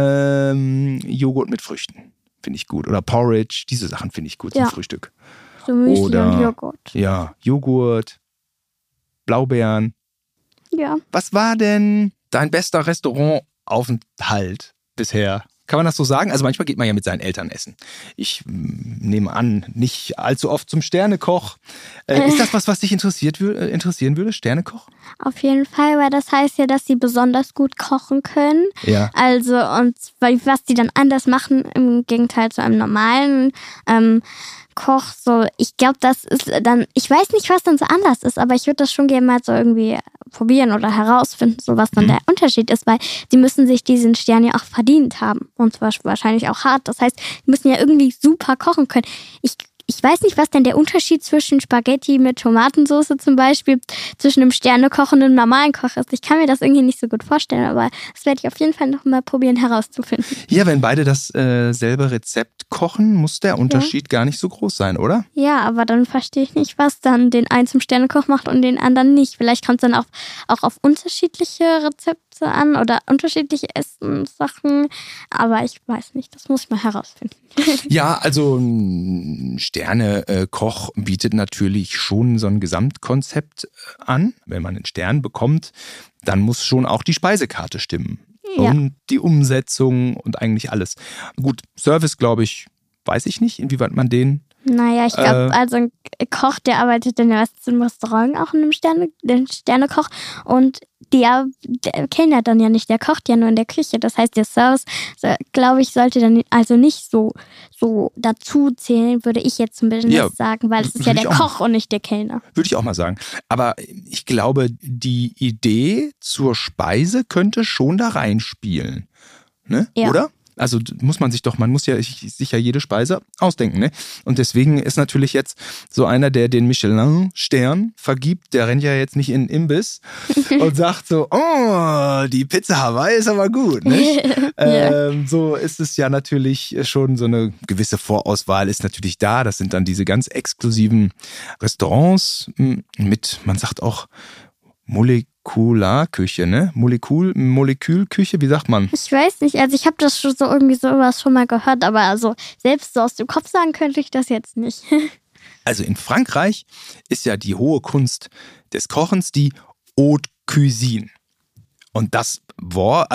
Joghurt mit Früchten. Finde ich gut. Oder Porridge, diese Sachen finde ich gut zum Frühstück. So Müsli oder, und Joghurt. Ja, Joghurt, Blaubeeren. Ja. Was war denn dein bester Restaurantaufenthalt bisher? Kann man das so sagen? Also manchmal geht man ja mit seinen Eltern essen. Ich nehme an, nicht allzu oft zum Sternekoch. Ist das was dich interessieren würde? Sternekoch? Auf jeden Fall, weil das heißt ja, dass sie besonders gut kochen können. Ja. Also, und was die dann anders machen, im Gegenteil zu einem normalen Koch, so, ich glaube, das ist dann, ich weiß nicht, was dann so anders ist, aber ich würde das schon gerne mal so irgendwie probieren oder herausfinden, so was dann der Unterschied ist, weil sie müssen sich diesen Stern ja auch verdient haben und zwar wahrscheinlich auch hart. Das heißt, die müssen ja irgendwie super kochen können. Ich weiß nicht, was denn der Unterschied zwischen Spaghetti mit Tomatensauce zum Beispiel zwischen einem Sternekoch und einem normalen Koch ist. Ich kann mir das irgendwie nicht so gut vorstellen, aber das werde ich auf jeden Fall noch mal probieren herauszufinden. Ja, wenn beide das selbe Rezept kochen, muss der Unterschied gar nicht so groß sein, oder? Ja, aber dann verstehe ich nicht, was dann den einen zum Sternekoch macht und den anderen nicht. Vielleicht kommt es dann auch auf unterschiedliche Rezepte an oder unterschiedliche Essenssachen, aber ich weiß nicht, das muss ich mal herausfinden. Ja, also ein Sternekoch bietet natürlich schon so ein Gesamtkonzept an. Wenn man einen Stern bekommt, dann muss schon auch die Speisekarte stimmen. Ja. Und die Umsetzung und eigentlich alles. Gut, Service, glaube ich, weiß ich nicht, inwieweit man den... Naja, ich glaube, also ein Koch, der arbeitet in einem Restaurant, auch in einem Sternekoch und der kellnert dann ja nicht, der kocht ja nur in der Küche. Das heißt, der Service, glaube ich, sollte dann also nicht so dazu zählen, würde ich jetzt zumindest sagen, weil es ist ja der Koch und nicht der Kellner. Würde ich auch mal sagen. Aber ich glaube, die Idee zur Speise könnte schon da reinspielen. Ne? Ja. Oder? Also man muss ja sich ja jede Speise ausdenken, ne? Und deswegen ist natürlich jetzt so einer, der den Michelin-Stern vergibt, der rennt ja jetzt nicht in den Imbiss und sagt so, oh, die Pizza Hawaii ist aber gut, ne? So ist es ja natürlich schon, so eine gewisse Vorauswahl ist natürlich da. Das sind dann diese ganz exklusiven Restaurants mit, man sagt auch, Molekularküche, ne? Molekülküche, wie sagt man? Ich weiß nicht, also ich habe das schon so irgendwie sowas schon mal gehört, aber also selbst so aus dem Kopf sagen könnte ich das jetzt nicht. Also in Frankreich ist ja die hohe Kunst des Kochens die Haute Cuisine. Und das Wort,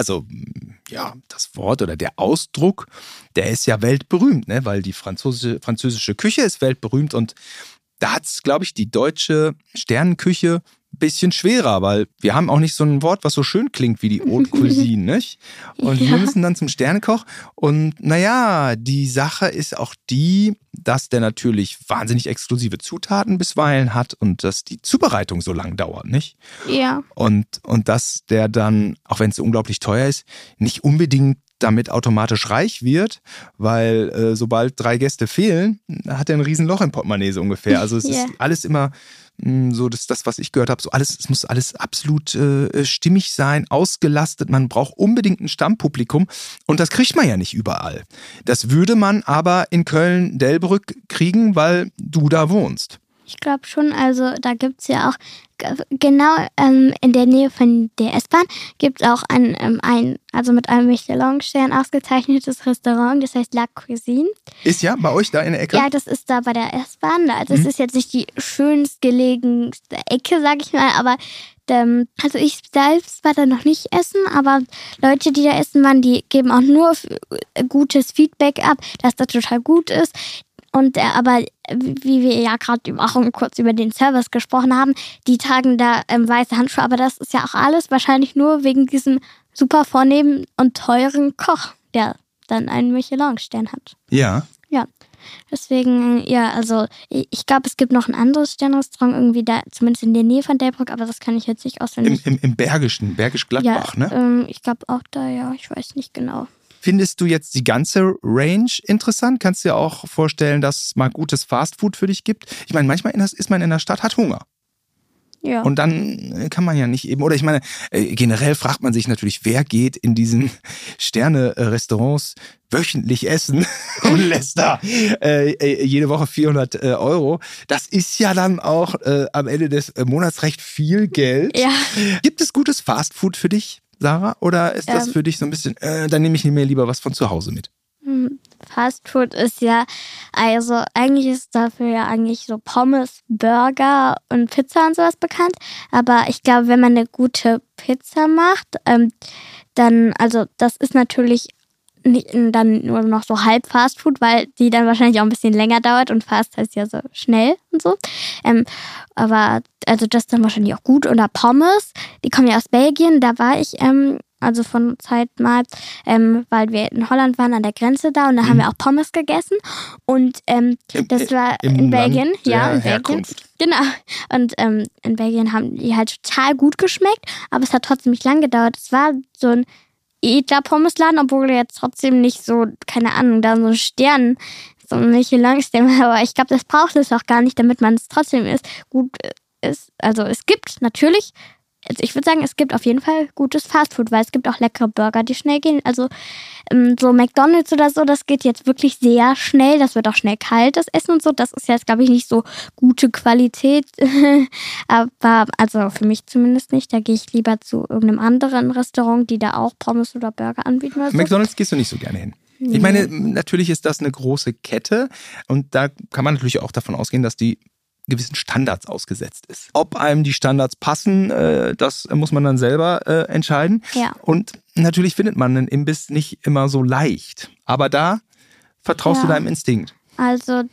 das Wort oder der Ausdruck, der ist ja weltberühmt, ne? Weil die französische Küche ist weltberühmt und da hat es, glaube ich, die deutsche Sternenküche bisschen schwerer, weil wir haben auch nicht so ein Wort, was so schön klingt wie die Haute Cuisine, nicht? Und wir müssen dann zum Sternekoch und naja, die Sache ist auch die, dass der natürlich wahnsinnig exklusive Zutaten bisweilen hat und dass die Zubereitung so lang dauert, nicht? Ja. Und dass der dann, auch wenn es unglaublich teuer ist, nicht unbedingt damit automatisch reich wird, weil sobald 3 Gäste fehlen, hat er ein Riesenloch im Portemonnaie so ungefähr. Also es ist alles immer so, das, was ich gehört habe, so es muss alles absolut stimmig sein, ausgelastet. Man braucht unbedingt ein Stammpublikum und das kriegt man ja nicht überall. Das würde man aber in Köln-Delbrück kriegen, weil du da wohnst. Ich glaube schon, also da gibt es ja auch, genau in der Nähe von der S-Bahn gibt es auch also mit einem Michelin-Stern ausgezeichnetes Restaurant, das heißt La Cuisine. Ist ja bei euch da in der Ecke? Ja, das ist da bei der S-Bahn. Also es ist jetzt nicht die schönst gelegenste Ecke, sag ich mal, aber also ich selbst war da noch nicht essen, aber Leute, die da essen waren, die geben auch nur gutes Feedback ab, dass das total gut ist. Und aber wie wir ja gerade auch kurz über den Service gesprochen haben, die tragen da weiße Handschuhe, aber das ist ja auch alles wahrscheinlich nur wegen diesem super vornehmen und teuren Koch, der dann einen Michelin-Stern hat. Ja. Ja, deswegen, ja, also ich glaube, es gibt noch ein anderes Sternrestaurant irgendwie da, zumindest in der Nähe von Delbrück, aber das kann ich jetzt nicht auswendig. Im Bergischen, Bergisch Gladbach, ja, ne? Ich glaube auch da, ja, ich weiß nicht genau. Findest du jetzt die ganze Range interessant? Kannst du dir auch vorstellen, dass es mal gutes Fastfood für dich gibt? Ich meine, manchmal ist man in der Stadt, hat Hunger. Ja. Und dann kann man ja nicht eben, oder ich meine, generell fragt man sich natürlich, wer geht in diesen Sterne-Restaurants wöchentlich essen und lässt da jede Woche 400 Euro. Das ist ja dann auch am Ende des Monats recht viel Geld. Ja. Gibt es gutes Fastfood für dich, Sarah? Oder ist das für dich so ein bisschen, dann nehme ich mir lieber was von zu Hause mit? Fastfood ist ja, also eigentlich ist dafür ja eigentlich so Pommes, Burger und Pizza und sowas bekannt. Aber ich glaube, wenn man eine gute Pizza macht, dann, also das ist natürlich nicht, dann nur noch so halb Fastfood, weil die dann wahrscheinlich auch ein bisschen länger dauert und Fast heißt ja so schnell und so. Aber also das ist dann wahrscheinlich auch gut. Oder Pommes, die kommen ja aus Belgien, da war ich also von Zeit mal, weil wir in Holland waren an der Grenze da und da haben wir auch Pommes gegessen und das war in Belgien, ja, in Belgien. Herkunft. Genau. Und in Belgien haben die halt total gut geschmeckt, aber es hat trotzdem nicht lang gedauert. Es war so ein edler Pommesladen, obwohl er jetzt trotzdem nicht so, keine Ahnung, da so ein Stern, so ein Michelin-Stern, aber ich glaube, das braucht es auch gar nicht, damit man es trotzdem gut ist. Also es gibt natürlich, also ich würde sagen, es gibt auf jeden Fall gutes Fastfood, weil es gibt auch leckere Burger, die schnell gehen. Also so McDonald's oder so, das geht jetzt wirklich sehr schnell. Das wird auch schnell kalt, das Essen und so. Das ist jetzt, glaube ich, nicht so gute Qualität. Aber also für mich zumindest nicht. Da gehe ich lieber zu irgendeinem anderen Restaurant, die da auch Pommes oder Burger anbieten oder so. McDonald's gehst du nicht so gerne hin. Ich meine, natürlich ist das eine große Kette und da kann man natürlich auch davon ausgehen, dass die gewissen Standards ausgesetzt ist. Ob einem die Standards passen, das muss man dann selber entscheiden. Ja. Und natürlich findet man einen Imbiss nicht immer so leicht. Aber da vertraust du deinem Instinkt. Also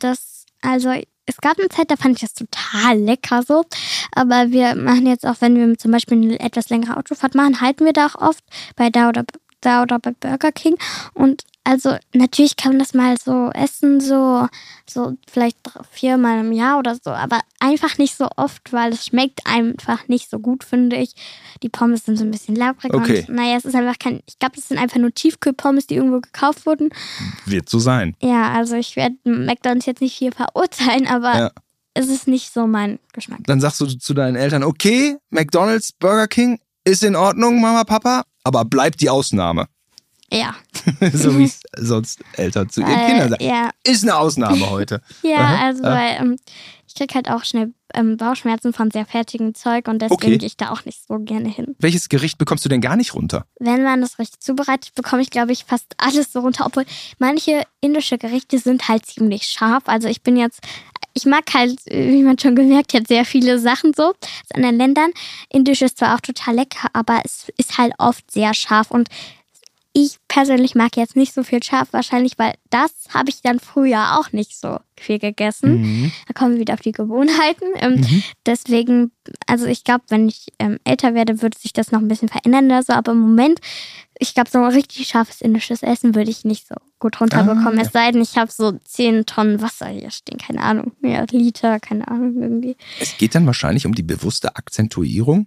es gab eine Zeit, da fand ich das total lecker so. Aber wir machen jetzt auch, wenn wir zum Beispiel eine etwas längere Autofahrt machen, halten wir da auch oft bei da oder bei Burger King. Und also natürlich kann man das mal so essen, so vielleicht 4-mal im Jahr oder so, aber einfach nicht so oft, weil es schmeckt einfach nicht so gut, finde ich. Die Pommes sind so ein bisschen labrig Okay. und es ist einfach ich glaube, das sind einfach nur Tiefkühlpommes, die irgendwo gekauft wurden. Wird so sein. Ja, also ich werde McDonald's jetzt nicht hier verurteilen, aber es ist nicht so mein Geschmack. Dann sagst du zu deinen Eltern, okay, McDonald's, Burger King ist in Ordnung, Mama, Papa, aber bleibt die Ausnahme. Ja. So wie es sonst Eltern zu ihren Kindern sagen. Ja. Ist eine Ausnahme heute. Weil ich kriege halt auch schnell Bauchschmerzen von sehr fertigem Zeug und deswegen gehe ich da auch nicht so gerne hin. Welches Gericht bekommst du denn gar nicht runter? Wenn man das richtig zubereitet, bekomme ich, glaube ich, fast alles so runter. Obwohl manche indische Gerichte sind halt ziemlich scharf. Also ich mag halt, wie man schon gemerkt hat, sehr viele Sachen so aus anderen Ländern. Indisch ist zwar auch total lecker, aber es ist halt oft sehr scharf und ich persönlich mag jetzt nicht so viel scharf, wahrscheinlich, weil das habe ich dann früher auch nicht so viel gegessen. Da kommen wir wieder auf die Gewohnheiten. Deswegen, also ich glaube, wenn ich älter werde, würde sich das noch ein bisschen verändern oder so. Aber im Moment, ich glaube, so ein richtig scharfes indisches Essen würde ich nicht so gut runterbekommen. Es sei denn, ich habe so 10 Tonnen Wasser hier stehen, keine Ahnung, Liter, keine Ahnung, irgendwie. Es geht dann wahrscheinlich um die bewusste Akzentuierung.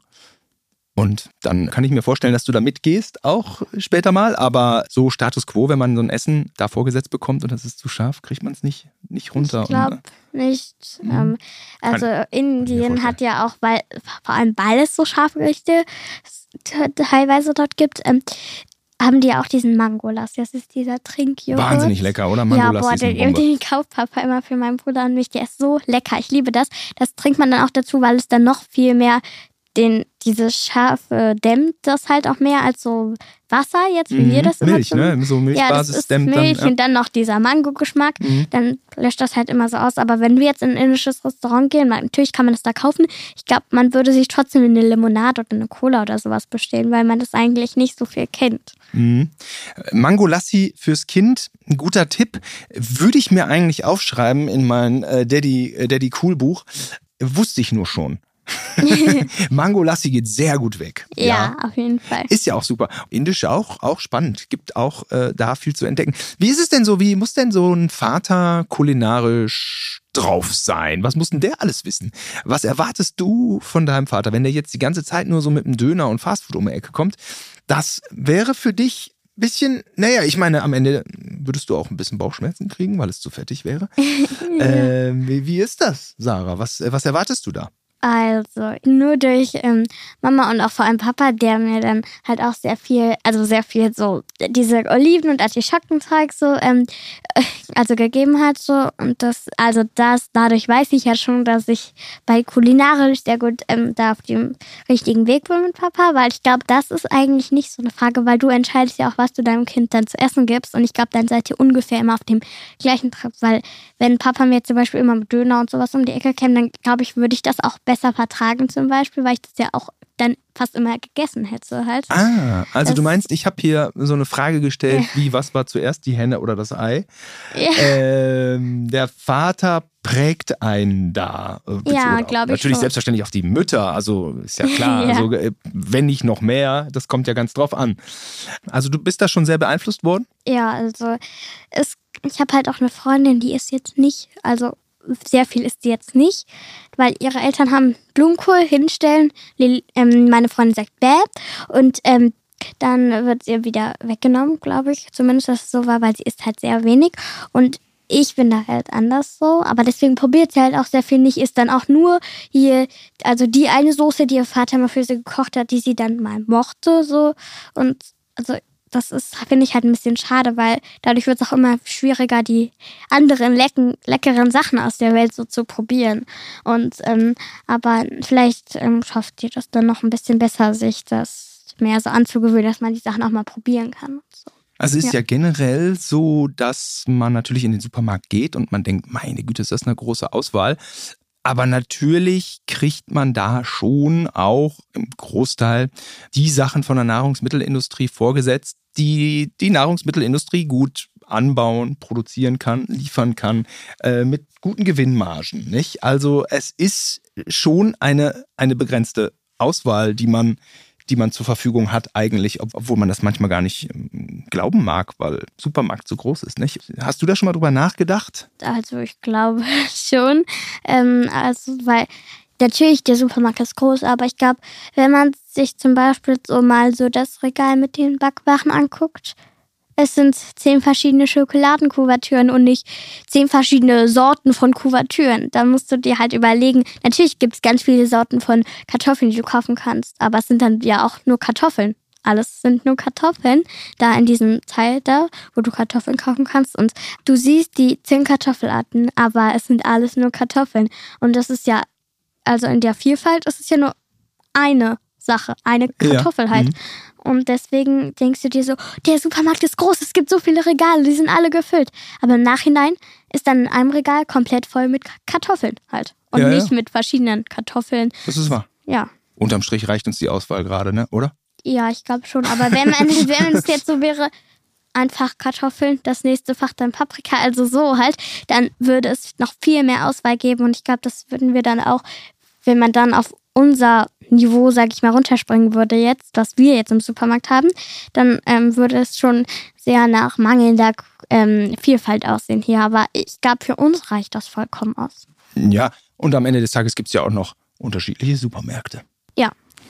Und dann kann ich mir vorstellen, dass du da mitgehst, auch später mal. Aber so Status Quo, wenn man so ein Essen da vorgesetzt bekommt und das ist zu scharf, kriegt man es nicht runter. Ich glaube nicht. Also Indien hat ja auch, vor allem weil es so scharfe Gerichte teilweise dort gibt, haben die ja auch diesen Mangolas. Das ist dieser Trinkjoghurt. Wahnsinnig lecker, oder? Mangolas den kauft Papa immer für meinen Bruder und mich. Der ist so lecker. Ich liebe das. Das trinkt man dann auch dazu, weil es dann noch viel mehr diese Schafe dämmt das halt auch mehr als so Wasser jetzt, wie wir das immer Milch, ne? So Milchbasis ja, das dämmt Milch dann. Ja. Und dann noch dieser Mango-Geschmack, dann löscht das halt immer so aus. Aber wenn wir jetzt in ein indisches Restaurant gehen, natürlich kann man das da kaufen. Ich glaube, man würde sich trotzdem eine Limonade oder eine Cola oder sowas bestellen, weil man das eigentlich nicht so viel kennt. Mango Lassi fürs Kind, ein guter Tipp. Würde ich mir eigentlich aufschreiben in mein Daddy Cool Buch. Wusste ich nur schon. Mango Lassi geht sehr gut weg. Ja, auf jeden Fall. Ist ja auch super. Indisch auch spannend. Gibt auch da viel zu entdecken. Wie ist es denn so? Wie muss denn so ein Vater kulinarisch drauf sein? Was muss denn der alles wissen? Was erwartest du von deinem Vater, wenn der jetzt die ganze Zeit nur so mit dem Döner und Fastfood um die Ecke kommt? Das wäre für dich ein bisschen, naja, ich meine, am Ende würdest du auch ein bisschen Bauchschmerzen kriegen, weil es zu fettig wäre. Wie ist das, Sarah? Was erwartest du da? Also nur durch Mama und auch vor allem Papa, der mir dann halt auch sehr viel so diese Oliven und Artischockenzeug so also gegeben hat so und dadurch weiß ich ja schon, dass ich bei kulinarisch sehr gut da auf dem richtigen Weg bin mit Papa, weil ich glaube, das ist eigentlich nicht so eine Frage, weil du entscheidest ja auch, was du deinem Kind dann zu essen gibst und ich glaube, dann seid ihr ungefähr immer auf dem gleichen Trip, weil wenn Papa mir zum Beispiel immer mit Döner und sowas um die Ecke käme, dann glaube ich, würde ich das auch besser vertragen zum Beispiel, weil ich das ja auch dann fast immer gegessen hätte halt. Also du meinst, ich habe hier so eine Frage gestellt, wie, was war zuerst, die Henne oder das Ei? Ja. Der Vater prägt einen da. Ja, glaube ich natürlich schon. selbstverständlich auch die Mütter, also ist ja klar, Ja. Also, wenn nicht noch mehr, das kommt ja ganz drauf an. Also du bist da schon sehr beeinflusst worden? Ja, also ich habe halt auch eine Freundin, die ist jetzt nicht, also sehr viel ist sie jetzt nicht, weil ihre Eltern haben Blumenkohl hinstellen, meine Freundin sagt bäh und dann wird sie wieder weggenommen, glaube ich, zumindest dass es so war, weil sie isst halt sehr wenig und ich bin da halt anders so, aber deswegen probiert sie halt auch sehr viel nicht, isst dann auch nur hier, also die eine Soße, die ihr Vater mal für sie gekocht hat, die sie dann mal mochte so und also das finde ich halt ein bisschen schade, weil dadurch wird es auch immer schwieriger, die anderen leckeren Sachen aus der Welt so zu probieren. Und aber vielleicht schafft ihr das dann noch ein bisschen besser, sich das mehr so anzugewöhnen, dass man die Sachen auch mal probieren kann. So. Also es ist ja generell so, dass man natürlich in den Supermarkt geht und man denkt, meine Güte, ist das eine große Auswahl. Aber natürlich kriegt man da schon auch im Großteil die Sachen von der Nahrungsmittelindustrie vorgesetzt, die Nahrungsmittelindustrie gut anbauen, produzieren kann, liefern kann, mit guten Gewinnmargen, nicht? Also es ist schon eine begrenzte Auswahl, die man zur Verfügung hat eigentlich, obwohl man das manchmal gar nicht glauben mag, weil Supermarkt so groß ist, nicht? Hast du da schon mal drüber nachgedacht? Also ich glaube schon, weil natürlich der Supermarkt ist groß, aber ich glaube, wenn man sich zum Beispiel so mal so das Regal mit den Backwaren anguckt, es sind 10 verschiedene Schokoladenkuvertüren und nicht 10 verschiedene Sorten von Kuvertüren. Da musst du dir halt überlegen, natürlich gibt es ganz viele Sorten von Kartoffeln, die du kaufen kannst, aber es sind dann ja auch nur Kartoffeln. Alles sind nur Kartoffeln, da in diesem Teil da, wo du Kartoffeln kaufen kannst. Und du siehst die 10 Kartoffelarten, aber es sind alles nur Kartoffeln. Und das ist ja, also in der Vielfalt ist es ja nur eine Sache, eine Kartoffel halt. Und deswegen denkst du dir so, der Supermarkt ist groß, es gibt so viele Regale, die sind alle gefüllt. Aber im Nachhinein ist dann in einem Regal komplett voll mit Kartoffeln halt. Und nicht mit verschiedenen Kartoffeln. Das ist wahr. Ja. Unterm Strich reicht uns die Auswahl gerade, ne? Oder? Ja, ich glaube schon. Aber wenn es jetzt so wäre, ein Fach Kartoffeln, das nächste Fach dann Paprika, also so halt, dann würde es noch viel mehr Auswahl geben. Und ich glaube, das würden wir dann auch, wenn man dann auf unser Niveau, sag ich mal, runterspringen würde jetzt, was wir jetzt im Supermarkt haben, dann würde es schon sehr nach mangelnder Vielfalt aussehen hier. Aber ich glaube, für uns reicht das vollkommen aus. Ja, und am Ende des Tages gibt es ja auch noch unterschiedliche Supermärkte. Ja.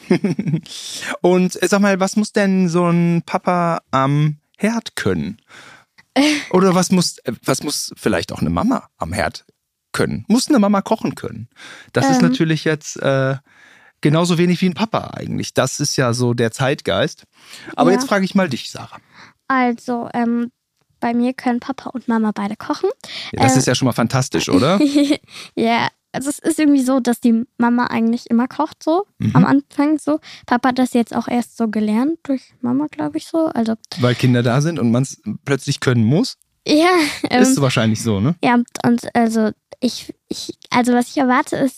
Und sag mal, was muss denn so ein Papa am Herd können? Oder was muss vielleicht auch eine Mama am Herd können? Muss eine Mama kochen können? Das ist natürlich jetzt genauso wenig wie ein Papa eigentlich. Das ist ja so der Zeitgeist. Aber jetzt frage ich mal dich, Sarah. Also, bei mir können Papa und Mama beide kochen. Ja, das ist ja schon mal fantastisch, oder? Ja, also es ist irgendwie so, dass die Mama eigentlich immer kocht so, am Anfang so. Papa hat das jetzt auch erst so gelernt durch Mama, glaube ich so. Also Weil Kinder da sind und man es plötzlich können muss? ja. Ist wahrscheinlich so, ne? Ja, und also also was ich erwarte ist,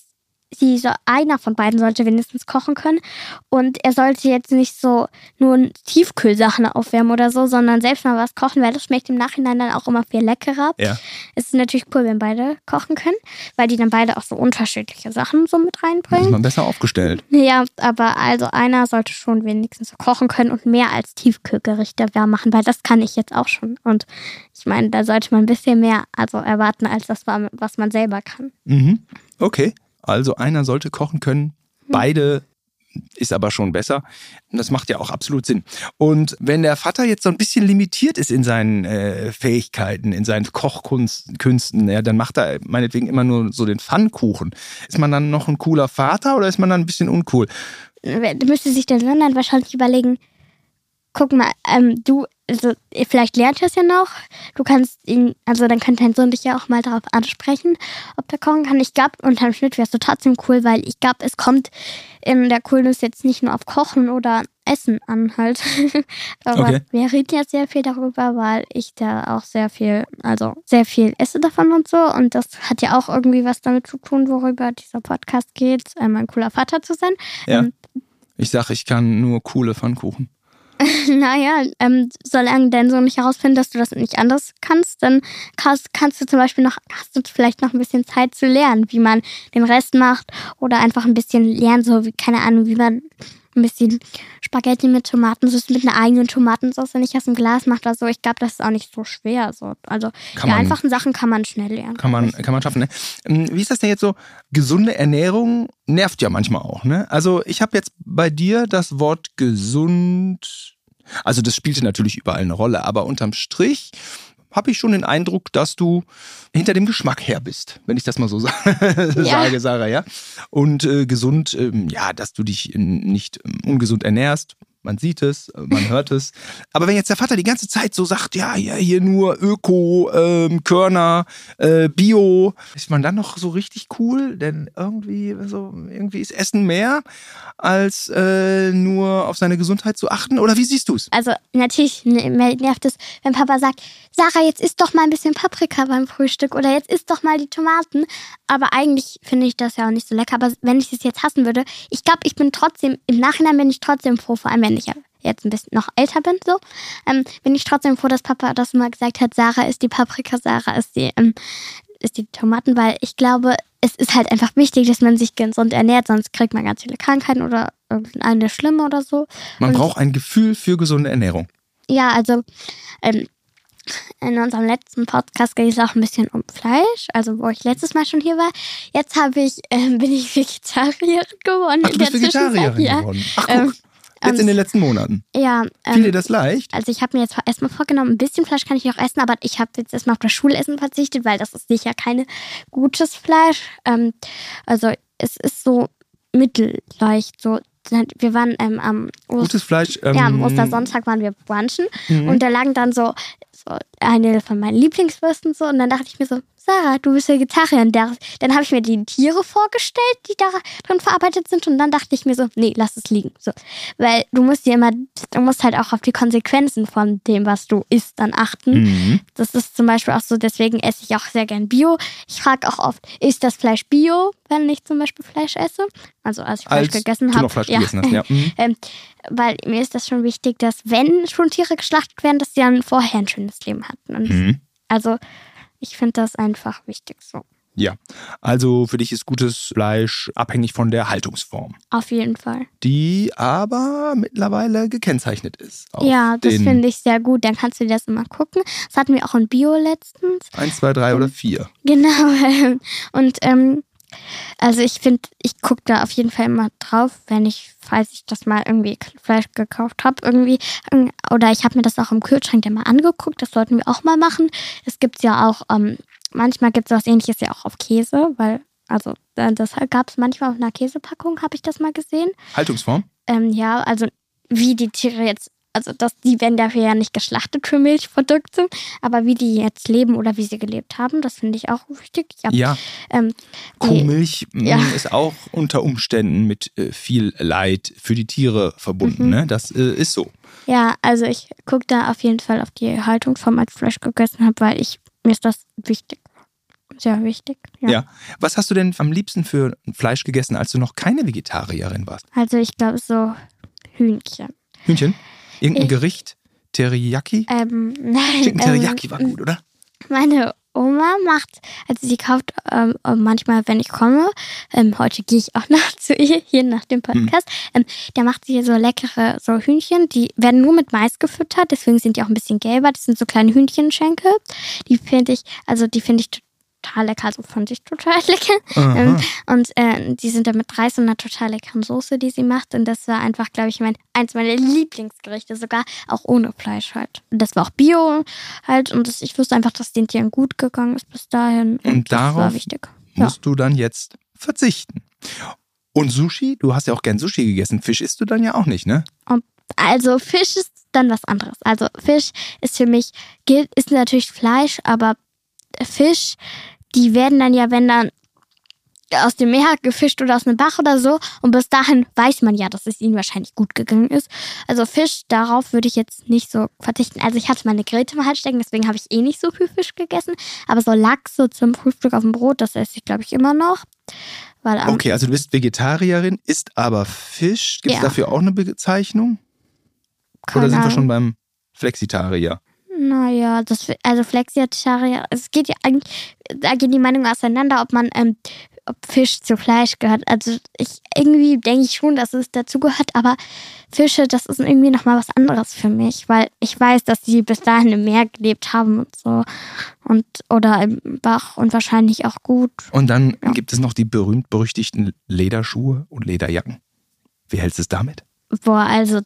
einer von beiden sollte wenigstens kochen können und er sollte jetzt nicht so nur Tiefkühlsachen aufwärmen oder so, sondern selbst mal was kochen, weil das schmeckt im Nachhinein dann auch immer viel leckerer. Ja. Es ist natürlich cool, wenn beide kochen können, weil die dann beide auch so unterschiedliche Sachen so mit Dann ist reinbringen. man besser aufgestellt. Ja, aber also einer sollte schon wenigstens so kochen können und mehr als Tiefkühlgerichte machen, weil das kann ich jetzt auch schon. Und ich meine, da sollte man ein bisschen mehr erwarten, als das, was man selber kann. Mhm. Okay. Also einer sollte kochen können, beide ist aber schon besser. Und das macht ja auch absolut Sinn. Und wenn der Vater jetzt so ein bisschen limitiert ist in seinen Fähigkeiten, in seinen Kochkünsten, ja, dann macht er meinetwegen immer nur so den Pfannkuchen. Ist man dann noch ein cooler Vater oder ist man dann ein bisschen uncool? Müsste sich der Sohn dann wahrscheinlich überlegen, guck mal, vielleicht lernt er es ja noch. Du kannst ihn, also dann könnte dein Sohn dich ja auch mal darauf ansprechen, ob der kochen kann. Ich glaube, unterm Schnitt wäre es so trotzdem cool, weil ich glaube, es kommt in der Coolness jetzt nicht nur auf Kochen oder Essen an halt. Aber wir reden jetzt sehr viel darüber, weil ich da auch sehr viel esse davon und so. Und das hat ja auch irgendwie was damit zu tun, worüber dieser Podcast geht, ein cooler Vater zu sein. Ja. Ich sage, ich kann nur coole Pfannkuchen. Naja, solange dein Sohn nicht herausfindet, dass du das nicht anders kannst, dann kannst du zum Beispiel hast du vielleicht noch ein bisschen Zeit zu lernen, wie man den Rest macht oder einfach ein bisschen lernen, so wie, keine Ahnung, wie man ein bisschen Spaghetti mit Tomatensauce, mit einer eigenen Tomatensauce nicht aus dem Glas macht oder so. Ich glaube, das ist auch nicht so schwer. So. Also die einfachen Sachen kann man schnell lernen. Kann man schaffen, ne? Wie ist das denn jetzt so? Gesunde Ernährung nervt ja manchmal auch, ne? Also ich habe jetzt bei dir das Wort gesund, also das spielte natürlich überall eine Rolle, aber unterm Strich habe ich schon den Eindruck, dass du hinter dem Geschmack her bist, wenn ich das mal so sage, Sarah, ja. Und gesund, dass du dich nicht ungesund ernährst. Man sieht es, man hört es. Aber wenn jetzt der Vater die ganze Zeit so sagt, ja, hier nur Öko, Körner, Bio, ist man dann noch so richtig cool? Denn irgendwie ist Essen mehr, als nur auf seine Gesundheit zu achten. Oder wie siehst du es? Also natürlich nervt es, wenn Papa sagt, Sarah, jetzt isst doch mal ein bisschen Paprika beim Frühstück oder jetzt isst doch mal die Tomaten. Aber eigentlich finde ich das ja auch nicht so lecker. Aber wenn ich es jetzt hassen würde, ich glaube, im Nachhinein bin ich trotzdem froh, vor allem wenn ich jetzt ein bisschen noch älter bin, so, bin ich trotzdem froh, dass Papa das mal gesagt hat, Sarah isst die Paprika, Sarah isst die Tomaten, weil ich glaube, es ist halt einfach wichtig, dass man sich gesund ernährt, sonst kriegt man ganz viele Krankheiten oder irgendeine schlimme oder so. Man braucht ein Gefühl für gesunde Ernährung. Ja, also in unserem letzten Podcast ging es auch ein bisschen um Fleisch, also wo ich letztes Mal schon hier war. Jetzt bin ich Vegetarierin geworden. Ach, du bist Vegetarierin geworden? Ach, guck. Jetzt in den letzten Monaten? Ja. Fiel dir das leicht? Also ich habe mir jetzt erstmal vorgenommen, ein bisschen Fleisch kann ich auch essen, aber ich habe jetzt erstmal auf das Schulessen verzichtet, weil das ist sicher kein gutes Fleisch. Also es ist so mittelleicht, so. Wir waren am gutes Fleisch. Am Ostersonntag waren wir brunchen und da lagen dann so eine von meinen Lieblingswürsten so und dann dachte ich mir so, Sarah, du bist Vegetarierin. Dann habe ich mir die Tiere vorgestellt, die da drin verarbeitet sind und dann dachte ich mir so, nee, lass es liegen. So. Weil du musst halt auch auf die Konsequenzen von dem, was du isst, dann achten. Mhm. Das ist zum Beispiel auch so, deswegen esse ich auch sehr gern Bio. Ich frage auch oft, ist das Fleisch Bio, wenn ich zum Beispiel Fleisch esse? Also als ich Fleisch gegessen habe. Gegessen hast, ja. Mhm. Weil mir ist das schon wichtig, dass wenn schon Tiere geschlachtet werden, dass sie dann vorher ein schönes Leben hatten. Und also ich finde das einfach wichtig so. Ja, also für dich ist gutes Fleisch abhängig von der Haltungsform. Auf jeden Fall. Die aber mittlerweile gekennzeichnet ist. Ja, das finde ich sehr gut. Dann kannst du dir das immer gucken. Das hatten wir auch in Bio letztens. 1, 2, 3 oder 4. Genau. Und also ich gucke da auf jeden Fall immer drauf, falls ich das mal irgendwie Fleisch gekauft habe irgendwie. Oder ich habe mir das auch im Kühlschrank dann mal angeguckt. Das sollten wir auch mal machen. Es gibt ja auch, manchmal gibt es was Ähnliches ja auch auf Käse, weil, also das gab es manchmal auf einer Käsepackung, habe ich das mal gesehen. Haltungsform? Ja, also wie die Tiere jetzt also die werden dafür ja nicht geschlachtet für Milchprodukte, aber wie die jetzt leben oder wie sie gelebt haben, das finde ich auch wichtig. Ja, Kuhmilch ist auch unter Umständen mit viel Leid für die Tiere verbunden, ne? Das ist so. Ja, also ich gucke da auf jeden Fall auf die Haltungsform, als ich Fleisch gegessen habe, weil mir ist das wichtig. Sehr wichtig. Ja. Was hast du denn am liebsten für Fleisch gegessen, als du noch keine Vegetarierin warst? Also ich glaube so Hühnchen. Hühnchen? Irgendein Gericht? Teriyaki? Nein. Chicken Teriyaki war gut, oder? Meine Oma macht, also sie kauft manchmal, wenn ich komme, heute gehe ich auch noch zu ihr, hier nach dem Podcast, da macht sie hier so leckere so Hühnchen, die werden nur mit Mais gefüttert, deswegen sind die auch ein bisschen gelber, das sind so kleine Hühnchenschenkel, die finde ich total lecker, also fand ich total lecker. Und die sind dann mit Reis und einer total leckeren Soße, die sie macht. Und das war einfach, glaube ich, eins meiner Lieblingsgerichte, sogar auch ohne Fleisch halt. Und das war auch Bio halt. Und ich wusste einfach, dass es den Tieren gut gegangen ist bis dahin. Und das darauf war wichtig. musst du dann jetzt verzichten. Und Sushi? Du hast ja auch gern Sushi gegessen. Fisch isst du dann ja auch nicht, ne? Also Fisch ist dann was anderes. Also Fisch ist für mich, ist natürlich Fleisch, aber Fisch, die werden dann ja, wenn dann aus dem Meer gefischt oder aus einem Bach oder so. Und bis dahin weiß man ja, dass es ihnen wahrscheinlich gut gegangen ist. Also Fisch, darauf würde ich jetzt nicht so verzichten. Also ich hatte meine Grete im Hals stecken, deswegen habe ich nicht so viel Fisch gegessen. Aber so Lachs so zum Frühstück auf dem Brot, das esse ich, glaube ich, immer noch. Okay, also du bist Vegetarierin, isst aber Fisch. Gibt es dafür auch eine Bezeichnung? Oder sind wir schon beim Flexitarier? Naja, also Flexitarier, es geht ja eigentlich, da gehen die Meinungen auseinander, ob Fisch zu Fleisch gehört. Also irgendwie denke ich schon, dass es dazu gehört, aber Fische, das ist irgendwie nochmal was anderes für mich, weil ich weiß, dass sie bis dahin im Meer gelebt haben und so oder im Bach und wahrscheinlich auch gut. Und dann gibt es noch die berühmt-berüchtigten Lederschuhe und Lederjacken. Wie hältst du es damit? Boah, also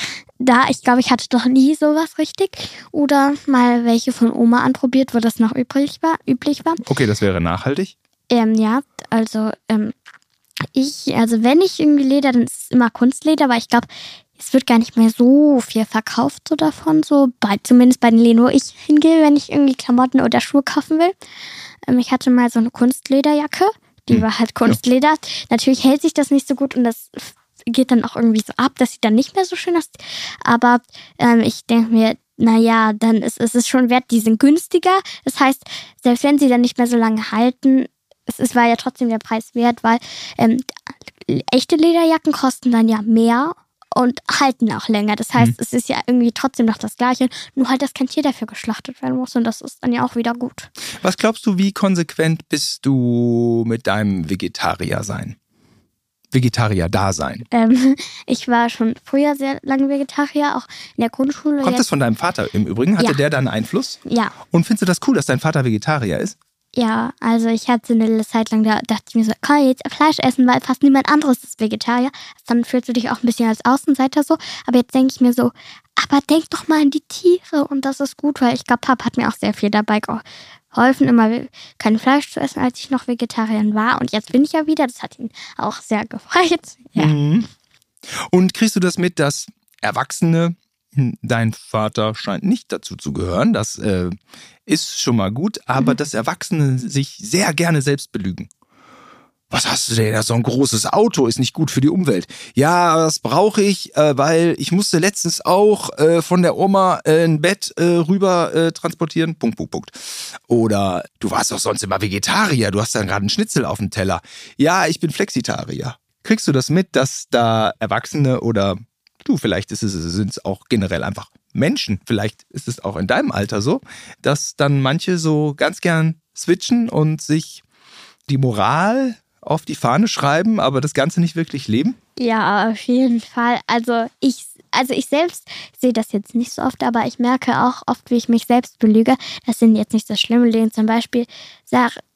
ich glaube, ich hatte doch nie sowas richtig. Oder mal welche von Oma anprobiert, wo das noch üblich war. Okay, das wäre nachhaltig. Ja, also wenn ich irgendwie Leder, dann ist es immer Kunstleder, weil ich glaube, es wird gar nicht mehr so viel verkauft so davon, zumindest bei den Läden, wo ich hingehe, wenn ich irgendwie Klamotten oder Schuhe kaufen will. Ich hatte mal so eine Kunstlederjacke, die war halt Kunstleder. Natürlich hält sich das nicht so gut und das geht dann auch irgendwie so ab, dass sie dann nicht mehr so schön ist. Aber ich denke mir, naja, dann ist es schon wert, die sind günstiger. Das heißt, selbst wenn sie dann nicht mehr so lange halten, war ja trotzdem der Preis wert, weil echte Lederjacken kosten dann ja mehr und halten auch länger. Das heißt, es ist ja irgendwie trotzdem noch das Gleiche, nur halt, dass kein Tier dafür geschlachtet werden muss und das ist dann ja auch wieder gut. Was glaubst du, wie konsequent bist du mit deinem Vegetarier-Dasein? Ich war schon früher sehr lange Vegetarier, auch in der Grundschule. Kommt das von deinem Vater im Übrigen? Hatte der dann Einfluss? Ja. Und findest du das cool, dass dein Vater Vegetarier ist? Ja, also ich hatte eine Zeit lang, da dachte ich mir so, kann ich jetzt Fleisch essen, weil fast niemand anderes ist Vegetarier. Dann fühlst du dich auch ein bisschen als Außenseiter so. Aber jetzt denke ich mir so, aber denk doch mal an die Tiere und das ist gut, weil ich glaube, Papa hat mir auch sehr viel dabei geholfen, immer kein Fleisch zu essen, als ich noch Vegetarierin war. Und jetzt bin ich ja wieder, das hat ihn auch sehr gefreut. Ja. Und kriegst du das mit, dass Erwachsene, dein Vater scheint nicht dazu zu gehören, das ist schon mal gut, aber dass Erwachsene sich sehr gerne selbst belügen. Was hast du denn da? So ein großes Auto ist nicht gut für die Umwelt. Ja, das brauche ich, weil ich musste letztens auch von der Oma ein Bett rüber transportieren. Punkt. Oder du warst doch sonst immer Vegetarier, du hast dann gerade einen Schnitzel auf dem Teller. Ja, ich bin Flexitarier. Kriegst du das mit, dass da Erwachsene oder vielleicht sind es auch generell einfach Menschen, vielleicht ist es auch in deinem Alter so, dass dann manche so ganz gern switchen und sich die Moral auf die Fahne schreiben, aber das Ganze nicht wirklich leben? Ja, auf jeden Fall. Also ich selbst sehe das jetzt nicht so oft, aber ich merke auch oft, wie ich mich selbst belüge. Das sind jetzt nicht so schlimme Dinge. Zum Beispiel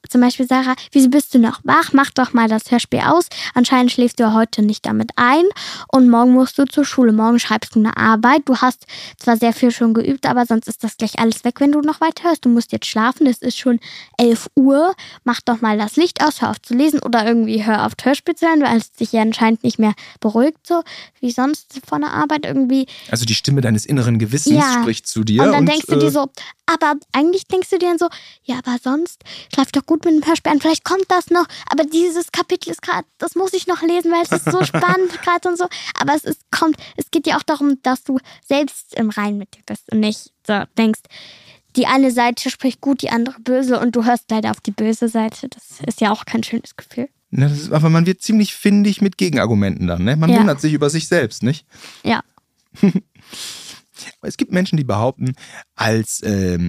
zum Beispiel, Sarah, wieso bist du noch wach? Mach doch mal das Hörspiel aus. Anscheinend schläfst du heute nicht damit ein und morgen musst du zur Schule. Morgen schreibst du eine Arbeit. Du hast zwar sehr viel schon geübt, aber sonst ist das gleich alles weg, wenn du noch weiter hörst. Du musst jetzt schlafen, es ist schon 11 Uhr. Mach doch mal das Licht aus, hör auf zu lesen oder irgendwie hör auf Hörspiel zu hören, weil es dich ja anscheinend nicht mehr beruhigt, so wie sonst von der Arbeit irgendwie. Also die Stimme deines inneren Gewissens spricht zu dir. Und dann denkst du dir so, aber eigentlich denkst du dir dann so, ja, aber sonst schlaf doch gut mit dem Hörspiel an, vielleicht kommt das noch, aber dieses Kapitel ist gerade, das muss ich noch lesen, weil es ist so spannend gerade und so, aber es geht ja auch darum, dass du selbst im Reinen mit dir bist und nicht so denkst, die eine Seite spricht gut, die andere böse und du hörst leider auf die böse Seite, das ist ja auch kein schönes Gefühl. Na, aber man wird ziemlich findig mit Gegenargumenten dann, ne? Man wundert sich über sich selbst, nicht? Ja. Es gibt Menschen, die behaupten, als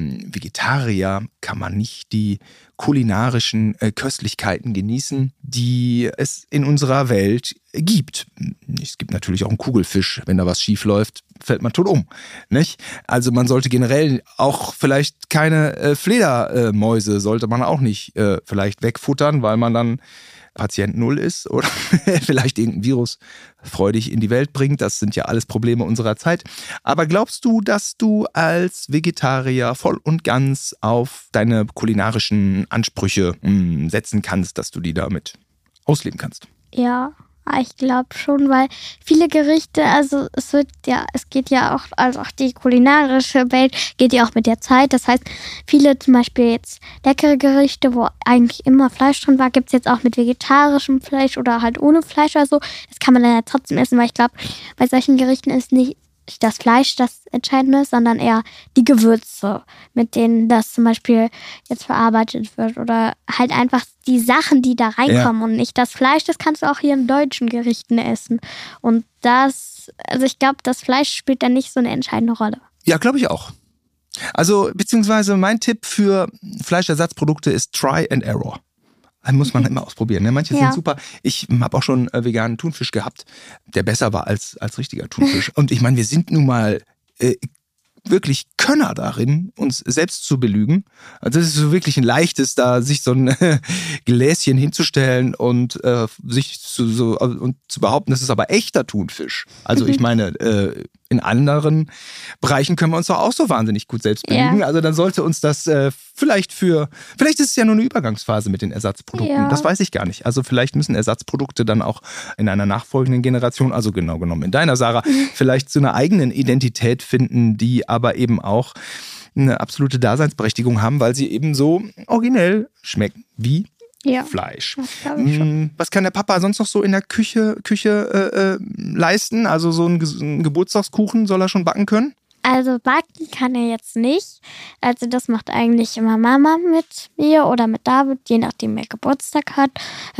Vegetarier kann man nicht die kulinarischen Köstlichkeiten genießen, die es in unserer Welt gibt. Es gibt natürlich auch einen Kugelfisch. Wenn da was schief läuft, fällt man tot um. Nicht? Also man sollte generell auch vielleicht keine Fledermäuse, sollte man auch nicht vielleicht wegfuttern, weil man dann Patient Null ist oder vielleicht irgendein Virus freudig in die Welt bringt. Das sind ja alles Probleme unserer Zeit. Aber glaubst du, dass du als Vegetarier voll und ganz auf deine kulinarischen Ansprüche setzen kannst, dass du die damit ausleben kannst? Ja, ich glaube schon, weil viele Gerichte, also es geht ja auch, also auch die kulinarische Welt geht ja auch mit der Zeit. Das heißt, viele zum Beispiel jetzt leckere Gerichte, wo eigentlich immer Fleisch drin war, gibt es jetzt auch mit vegetarischem Fleisch oder halt ohne Fleisch oder so. Das kann man dann ja trotzdem essen, weil ich glaube, bei solchen Gerichten ist nicht das Fleisch das Entscheidende ist, sondern eher die Gewürze, mit denen das zum Beispiel jetzt verarbeitet wird oder halt einfach die Sachen, die da reinkommen und nicht das Fleisch, das kannst du auch hier in deutschen Gerichten essen. Und also ich glaube, das Fleisch spielt da nicht so eine entscheidende Rolle. Ja, glaube ich auch. Also, beziehungsweise mein Tipp für Fleischersatzprodukte ist Try and Error. Muss man immer ausprobieren. Ne? Manche sind super. Ich habe auch schon veganen Thunfisch gehabt, der besser war als richtiger Thunfisch. Und ich meine, wir sind nun mal wirklich Könner darin, uns selbst zu belügen. Also es ist so wirklich ein leichtes, da sich so ein Gläschen hinzustellen und sich zu behaupten, das ist aber echter Thunfisch. Also ich meine, in anderen Bereichen können wir uns doch auch so wahnsinnig gut selbst belügen. Ja. Also dann sollte uns das vielleicht ist es ja nur eine Übergangsphase mit den Ersatzprodukten. Ja. Das weiß ich gar nicht. Also vielleicht müssen Ersatzprodukte dann auch in einer nachfolgenden Generation, also genau genommen in deiner, Sarah, vielleicht zu einer eigenen Identität finden, die aber eben auch eine absolute Daseinsberechtigung haben, weil sie eben so originell schmecken wie Fleisch. Was kann der Papa sonst noch so in der Küche leisten? Also so einen Geburtstagskuchen soll er schon backen können? Also backen kann er jetzt nicht. Also das macht eigentlich immer Mama mit mir oder mit David, je nachdem wer Geburtstag hat.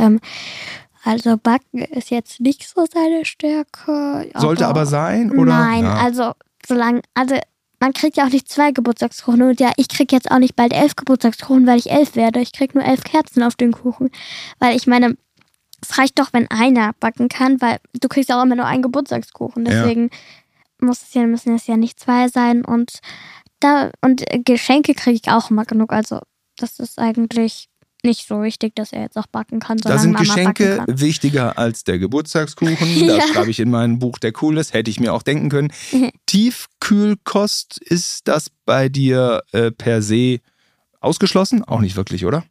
Also backen ist jetzt nicht so seine Stärke. Sollte aber sein, oder? Nein, also man kriegt ja auch nicht 2 Geburtstagskuchen. Und ja, ich krieg jetzt auch nicht bald 11 Geburtstagskuchen, weil ich 11 werde. Ich krieg nur 11 Kerzen auf den Kuchen. Weil ich meine, es reicht doch, wenn einer backen kann, weil du kriegst ja auch immer nur einen Geburtstagskuchen. Deswegen müssen es ja nicht 2 sein. Und Geschenke kriege ich auch immer genug. Also das ist eigentlich nicht so wichtig, dass er jetzt auch backen kann. Da sind Geschenke wichtiger als der Geburtstagskuchen. Das schreibe ich in meinem Buch Der Cool ist. Hätte ich mir auch denken können. Tiefkühlkost, ist das bei dir per se ausgeschlossen? Auch nicht wirklich, oder?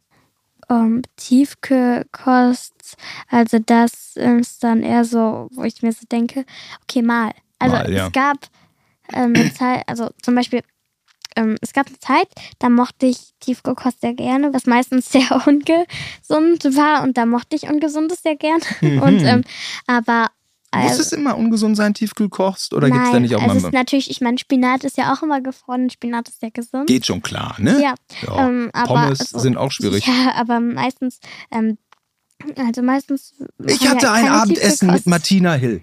Tiefkühlkost, also das ist dann eher so, wo ich mir so denke, okay, Also es gab eine Zeit, also zum Beispiel, es gab eine Zeit, da mochte ich Tiefkühlkost sehr gerne, was meistens sehr ungesund war und da mochte ich Ungesundes sehr gerne. Und, aber muss es immer ungesund sein, Tiefkühlkost? Oder gibt es da nicht auch mal... Also es ist natürlich, ich meine, Spinat ist ja auch immer gefroren, Spinat ist sehr gesund. Geht schon klar, ne? Ja. Aber Pommes sind auch schwierig. Ja, aber meistens... Ich hatte ein Abendessen mit Martina Hill.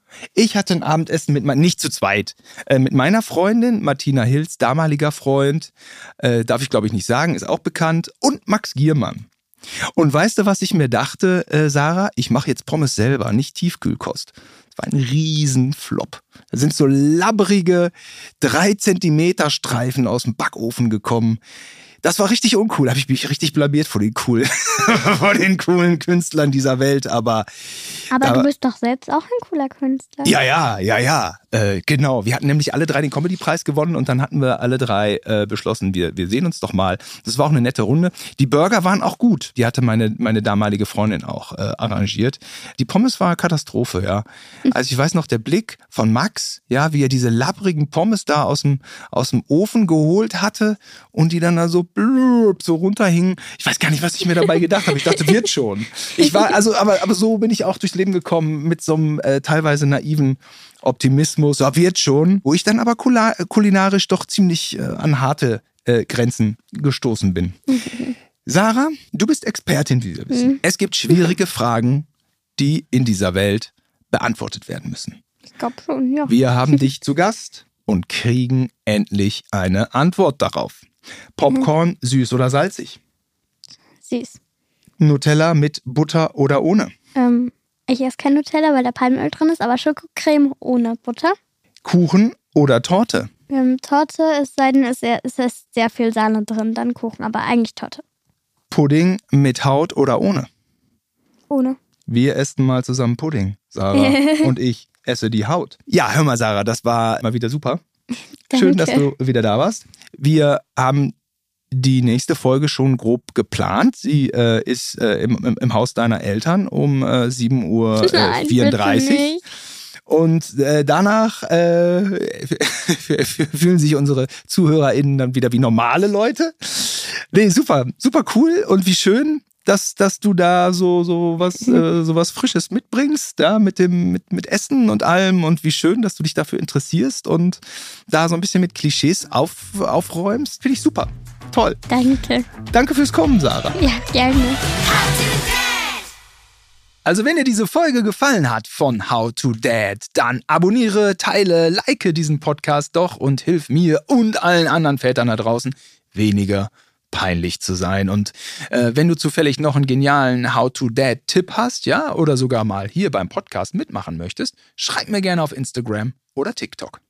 Nicht zu zweit, mit meiner Freundin, Martina Hills damaliger Freund, darf ich glaube ich nicht sagen, ist auch bekannt, und Max Giermann. Und weißt du, was ich mir dachte, Sarah? Ich mache jetzt Pommes selber, nicht Tiefkühlkost. Das war ein Riesenflop. Da sind so labbrige 3 Zentimeter Streifen aus dem Backofen gekommen. Das war richtig uncool. Habe ich mich richtig blamiert vor den coolen Künstlern dieser Welt. Aber du bist doch selbst auch ein cooler Künstler. Ja. Genau. Wir hatten nämlich alle 3 den Comedy-Preis gewonnen und dann hatten wir alle 3 beschlossen, wir sehen uns doch mal. Das war auch eine nette Runde. Die Burger waren auch gut. Die hatte meine damalige Freundin auch arrangiert. Die Pommes war Katastrophe, ja. Also ich weiß noch, der Blick von Max, ja, wie er diese labbrigen Pommes da aus dem Ofen geholt hatte und die dann da so runterhingen. Ich weiß gar nicht, was ich mir dabei gedacht habe. Ich dachte, wird schon. Aber so bin ich auch durchs Leben gekommen mit so einem teilweise naiven Optimismus. So, wird schon. Wo ich dann aber kulinarisch doch ziemlich an harte Grenzen gestoßen bin. Sarah, du bist Expertin, wie wir wissen. Es gibt schwierige Fragen, die in dieser Welt beantwortet werden müssen. Ich glaube schon, ja. Wir haben dich zu Gast und kriegen endlich eine Antwort darauf. Popcorn, süß oder salzig? Süß. Nutella mit Butter oder ohne? Ich esse kein Nutella, weil da Palmöl drin ist, aber Schokocreme ohne Butter. Kuchen oder Torte? Torte, es sei denn, es ist sehr viel Sahne drin, dann Kuchen, aber eigentlich Torte. Pudding mit Haut oder ohne? Ohne. Wir essen mal zusammen Pudding, Sarah. Und ich esse die Haut. Ja, hör mal, Sarah, das war mal wieder super. Danke. Schön, dass du wieder da warst. Wir haben die nächste Folge schon grob geplant. Sie ist im Haus deiner Eltern um 7:34 Uhr. Und danach fühlen sich unsere ZuhörerInnen dann wieder wie normale Leute. Nee, super cool und wie schön, dass du da so was Frisches mitbringst, ja, mit Essen und allem und wie schön, dass du dich dafür interessierst und da so ein bisschen mit Klischees aufräumst. Finde ich super. Toll. Danke. Danke fürs Kommen, Sarah. Ja, gerne. Also wenn dir diese Folge gefallen hat von How to Dad, dann abonniere, teile, like diesen Podcast doch und hilf mir und allen anderen Vätern da draußen, weniger peinlich zu sein. Und wenn du zufällig noch einen genialen How to Dad-Tipp hast, ja, oder sogar mal hier beim Podcast mitmachen möchtest, schreib mir gerne auf Instagram oder TikTok.